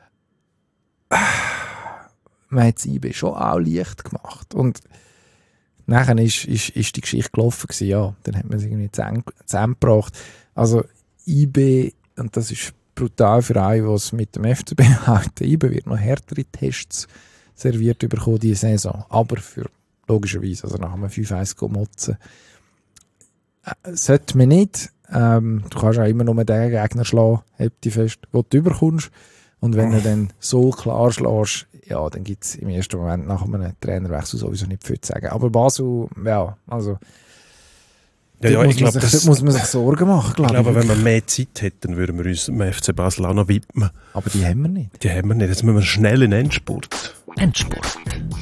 Speaker 1: man hat das I B schon auch leicht gemacht. Und nachher ist, ist, ist die Geschichte gelaufen gewesen, ja, dann hat man es irgendwie zusammengebracht. Also I B, und das ist brutal für einen, was mit dem F C B hat, I B wird noch härtere Tests serviert bekommen diese Saison, aber für logischerweise, also nach einem fünf eins motzen. Äh, sollte man nicht. Ähm, du kannst auch immer nur den Gegner schlagen, halt dich fest, den du überkommst. Und wenn du dann so klar schlägst, ja, dann gibt es im ersten Moment nach einem Trainerwechsel sowieso nicht viel zu sagen. Aber Basel, ja, also
Speaker 3: ja, ja,
Speaker 1: muss,
Speaker 3: ich glaub,
Speaker 1: man sich,
Speaker 3: das,
Speaker 1: muss man sich Sorgen machen, glaube
Speaker 3: ich.
Speaker 1: Ich
Speaker 3: glaube, wenn wir mehr Zeit hätten, dann würden wir uns dem F C Basel auch noch widmen.
Speaker 1: Aber die haben wir nicht.
Speaker 3: Die haben wir nicht. Jetzt müssen wir schnell in den Endspurt.
Speaker 2: Endspurt.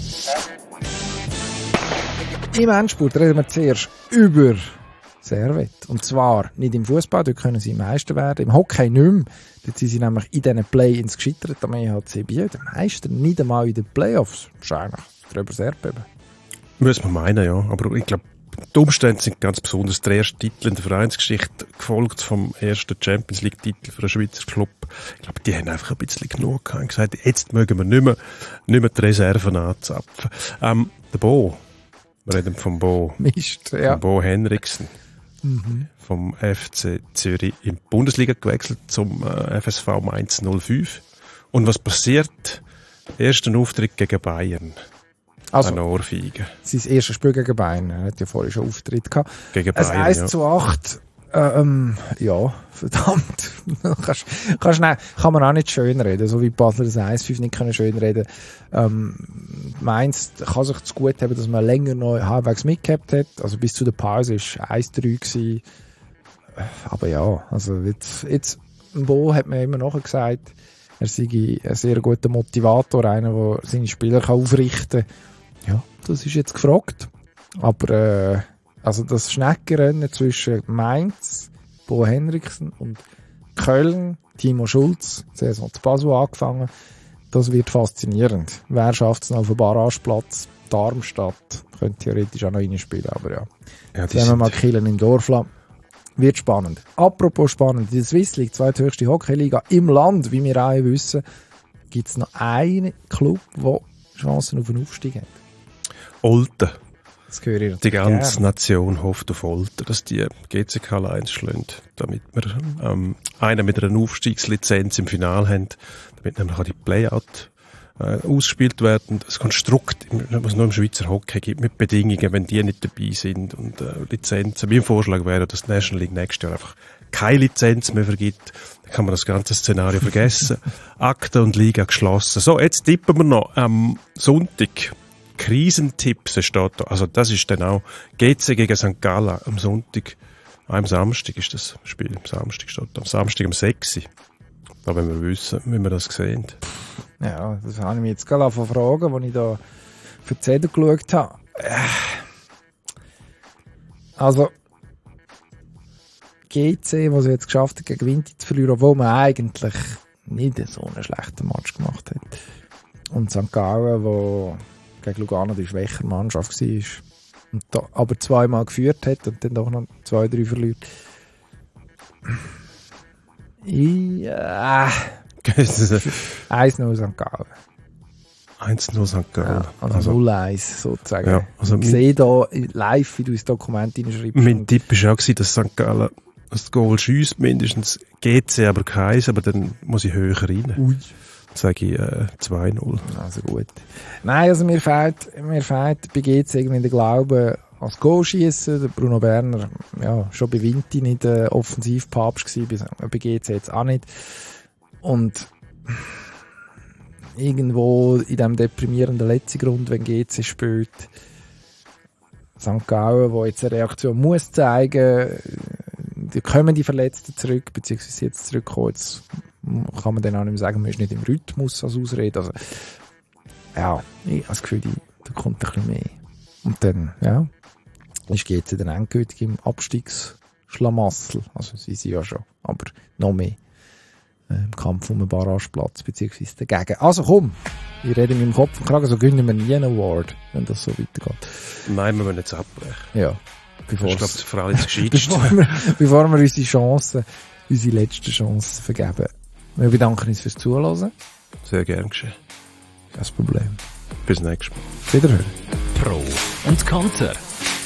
Speaker 1: Im Endspurt reden wir zuerst über Servet. Und zwar nicht im Fußball, dort können sie Meister werden. Im Hockey nicht mehr. Dort sind sie nämlich in diesen Play-ins gescheitert am E H C Biel. Der Meister nicht einmal in den Playoffs. Wahrscheinlich darüber sehr beben.
Speaker 3: Muss man meinen, ja. Aber ich glaube, die Umstände sind ganz besonders. Der erste Titel in der Vereinsgeschichte, gefolgt vom ersten Champions League-Titel für einen Schweizer Club. Ich glaube, die haben einfach ein bisschen genug gehabt und gesagt, jetzt mögen wir nicht mehr, nicht mehr die Reserven anzapfen. Ähm, der Bo. Wir reden vom Bo.
Speaker 1: Mist, ja.
Speaker 3: Vom Bo Henriksen. Mhm. Vom F C Zürich in die Bundesliga gewechselt zum äh, F S V Mainz null fünf. Und was passiert? Ersten Auftritt gegen Bayern.
Speaker 1: Also,
Speaker 3: eine Ohrfeige.
Speaker 1: Sein erstes Spiel gegen Bayern. Er hat ja vorher schon Auftritt gehabt.
Speaker 3: Gegen Bayern,
Speaker 1: ein eins
Speaker 3: ja.
Speaker 1: zu acht. Ähm, ja, verdammt. kannst, kannst, nein, kann man auch nicht schön reden. So wie Basler das eins fünf nicht können schön reden. Ähm, Mainz kann sich zu gut haben, dass man länger noch halbwegs mitgehabt hat. Also bis zu der Pause war eins drei gewesen. Aber ja, also jetzt, jetzt im Bo hat man immer noch gesagt, er sei ein sehr guter Motivator, einer, der seine Spieler kann aufrichten kann. Ja, das ist jetzt gefragt. Aber äh, also das Schneckenrennen zwischen Mainz, Bo Henriksen und Köln, Timo Schulz, Saison zu Basel angefangen, das wird faszinierend. Wer schafft es noch auf dem Barrageplatz? Darmstadt könnte theoretisch auch noch reinspielen, aber ja. ja Jetzt haben wir mal Killen im Dorfla. Wird spannend. Apropos spannend, in der Swiss League, zweithöchste Hockeyliga im Land, wie wir alle wissen, gibt es noch einen Club, der Chancen auf einen Aufstieg hat.
Speaker 3: Olten.
Speaker 1: Das höre ich
Speaker 3: die ganze
Speaker 1: gern.
Speaker 3: Nation hofft auf Olten, dass die G C K eins schlägt, damit wir ähm, einen mit einer Aufstiegslizenz im Finale haben, damit nämlich auch die Playout äh, ausgespielt werden. Das Konstrukt, was es nur im Schweizer Hockey gibt, mit Bedingungen, wenn die nicht dabei sind und äh, Lizenzen. Mein Vorschlag wäre, dass die National League nächstes Jahr einfach keine Lizenz mehr vergibt. Dann kann man das ganze Szenario vergessen. Akte und Liga geschlossen. So, jetzt tippen wir noch am Sonntag. Krisentipps steht da. Also das ist dann auch G C gegen Sankt Gallen am Sonntag. Am Samstag ist das Spiel. Am Samstag steht da. Am Samstag um sechs Uhr. Da wollen wir wissen, wie wir das sehen.
Speaker 1: Ja, das habe ich mich jetzt gerade angefangen zu fragen, als ich da für die Zettel geschaut habe. Also G C, was er jetzt geschafft hat, gegen Winti zu verlieren, obwohl man eigentlich nicht so einen schlechten Match gemacht hat. Und Sankt Gallen, wo gegen Lugano die schwächere Mannschaft war, und da, aber zweimal geführt hat und dann doch noch zwei, drei verliert. Ja. eins null Sankt Gallen.
Speaker 3: eins null Sankt Gallen.
Speaker 1: Ja, also, also null eins sozusagen.
Speaker 3: Ja, also
Speaker 1: ich sehe da live, wie du ins Dokument hineinschreibst.
Speaker 3: Mein Tipp war auch, dass Sankt Gallen das Goal schiesst, mindestens G C, aber keins, aber dann muss ich höher rein.
Speaker 1: Ui.
Speaker 3: Sage ich äh, zwei null.
Speaker 1: Also gut. Nein, also mir fehlt, mir fehlt bei G C irgendwie der Glaube als Goal schiessen. Der Bruno Berner, ja, schon bei Winti nicht äh, Offensivpapst gewesen, bei, bei G C jetzt auch nicht. Und irgendwo in diesem deprimierenden letzten Grund, wenn G C spielt, Sankt Gallen, wo jetzt eine Reaktion muss zeigen, die kommen die Verletzten zurück, beziehungsweise jetzt zurückkommen, jetzt kann man dann auch nicht mehr sagen, man ist nicht im Rhythmus als Ausrede. Also, ja, ich habe das Gefühl, da kommt ein bisschen mehr. Und dann, ja, ist G C dann endgültig im Abstiegsschlamassel. Also, sie sind ja schon, aber noch mehr äh, im Kampf um den Barrageplatz, beziehungsweise dagegen. Also komm, ich rede mit dem Kopf und Kragen, so gewinnen wir nie einen Award, wenn das so weitergeht.
Speaker 3: Nein, wir müssen jetzt abbrechen.
Speaker 1: Ja.
Speaker 3: Ich glaube, das ist für alle das Gescheiteste.
Speaker 1: bevor, wir, bevor wir unsere Chancen, unsere letzten Chancen vergeben. Wir bedanken uns fürs Zuhören.
Speaker 3: Sehr gern geschehen.
Speaker 1: Kein Problem.
Speaker 3: Bis nächstes Mal.
Speaker 1: Wiederhören.
Speaker 2: Pro und Konter.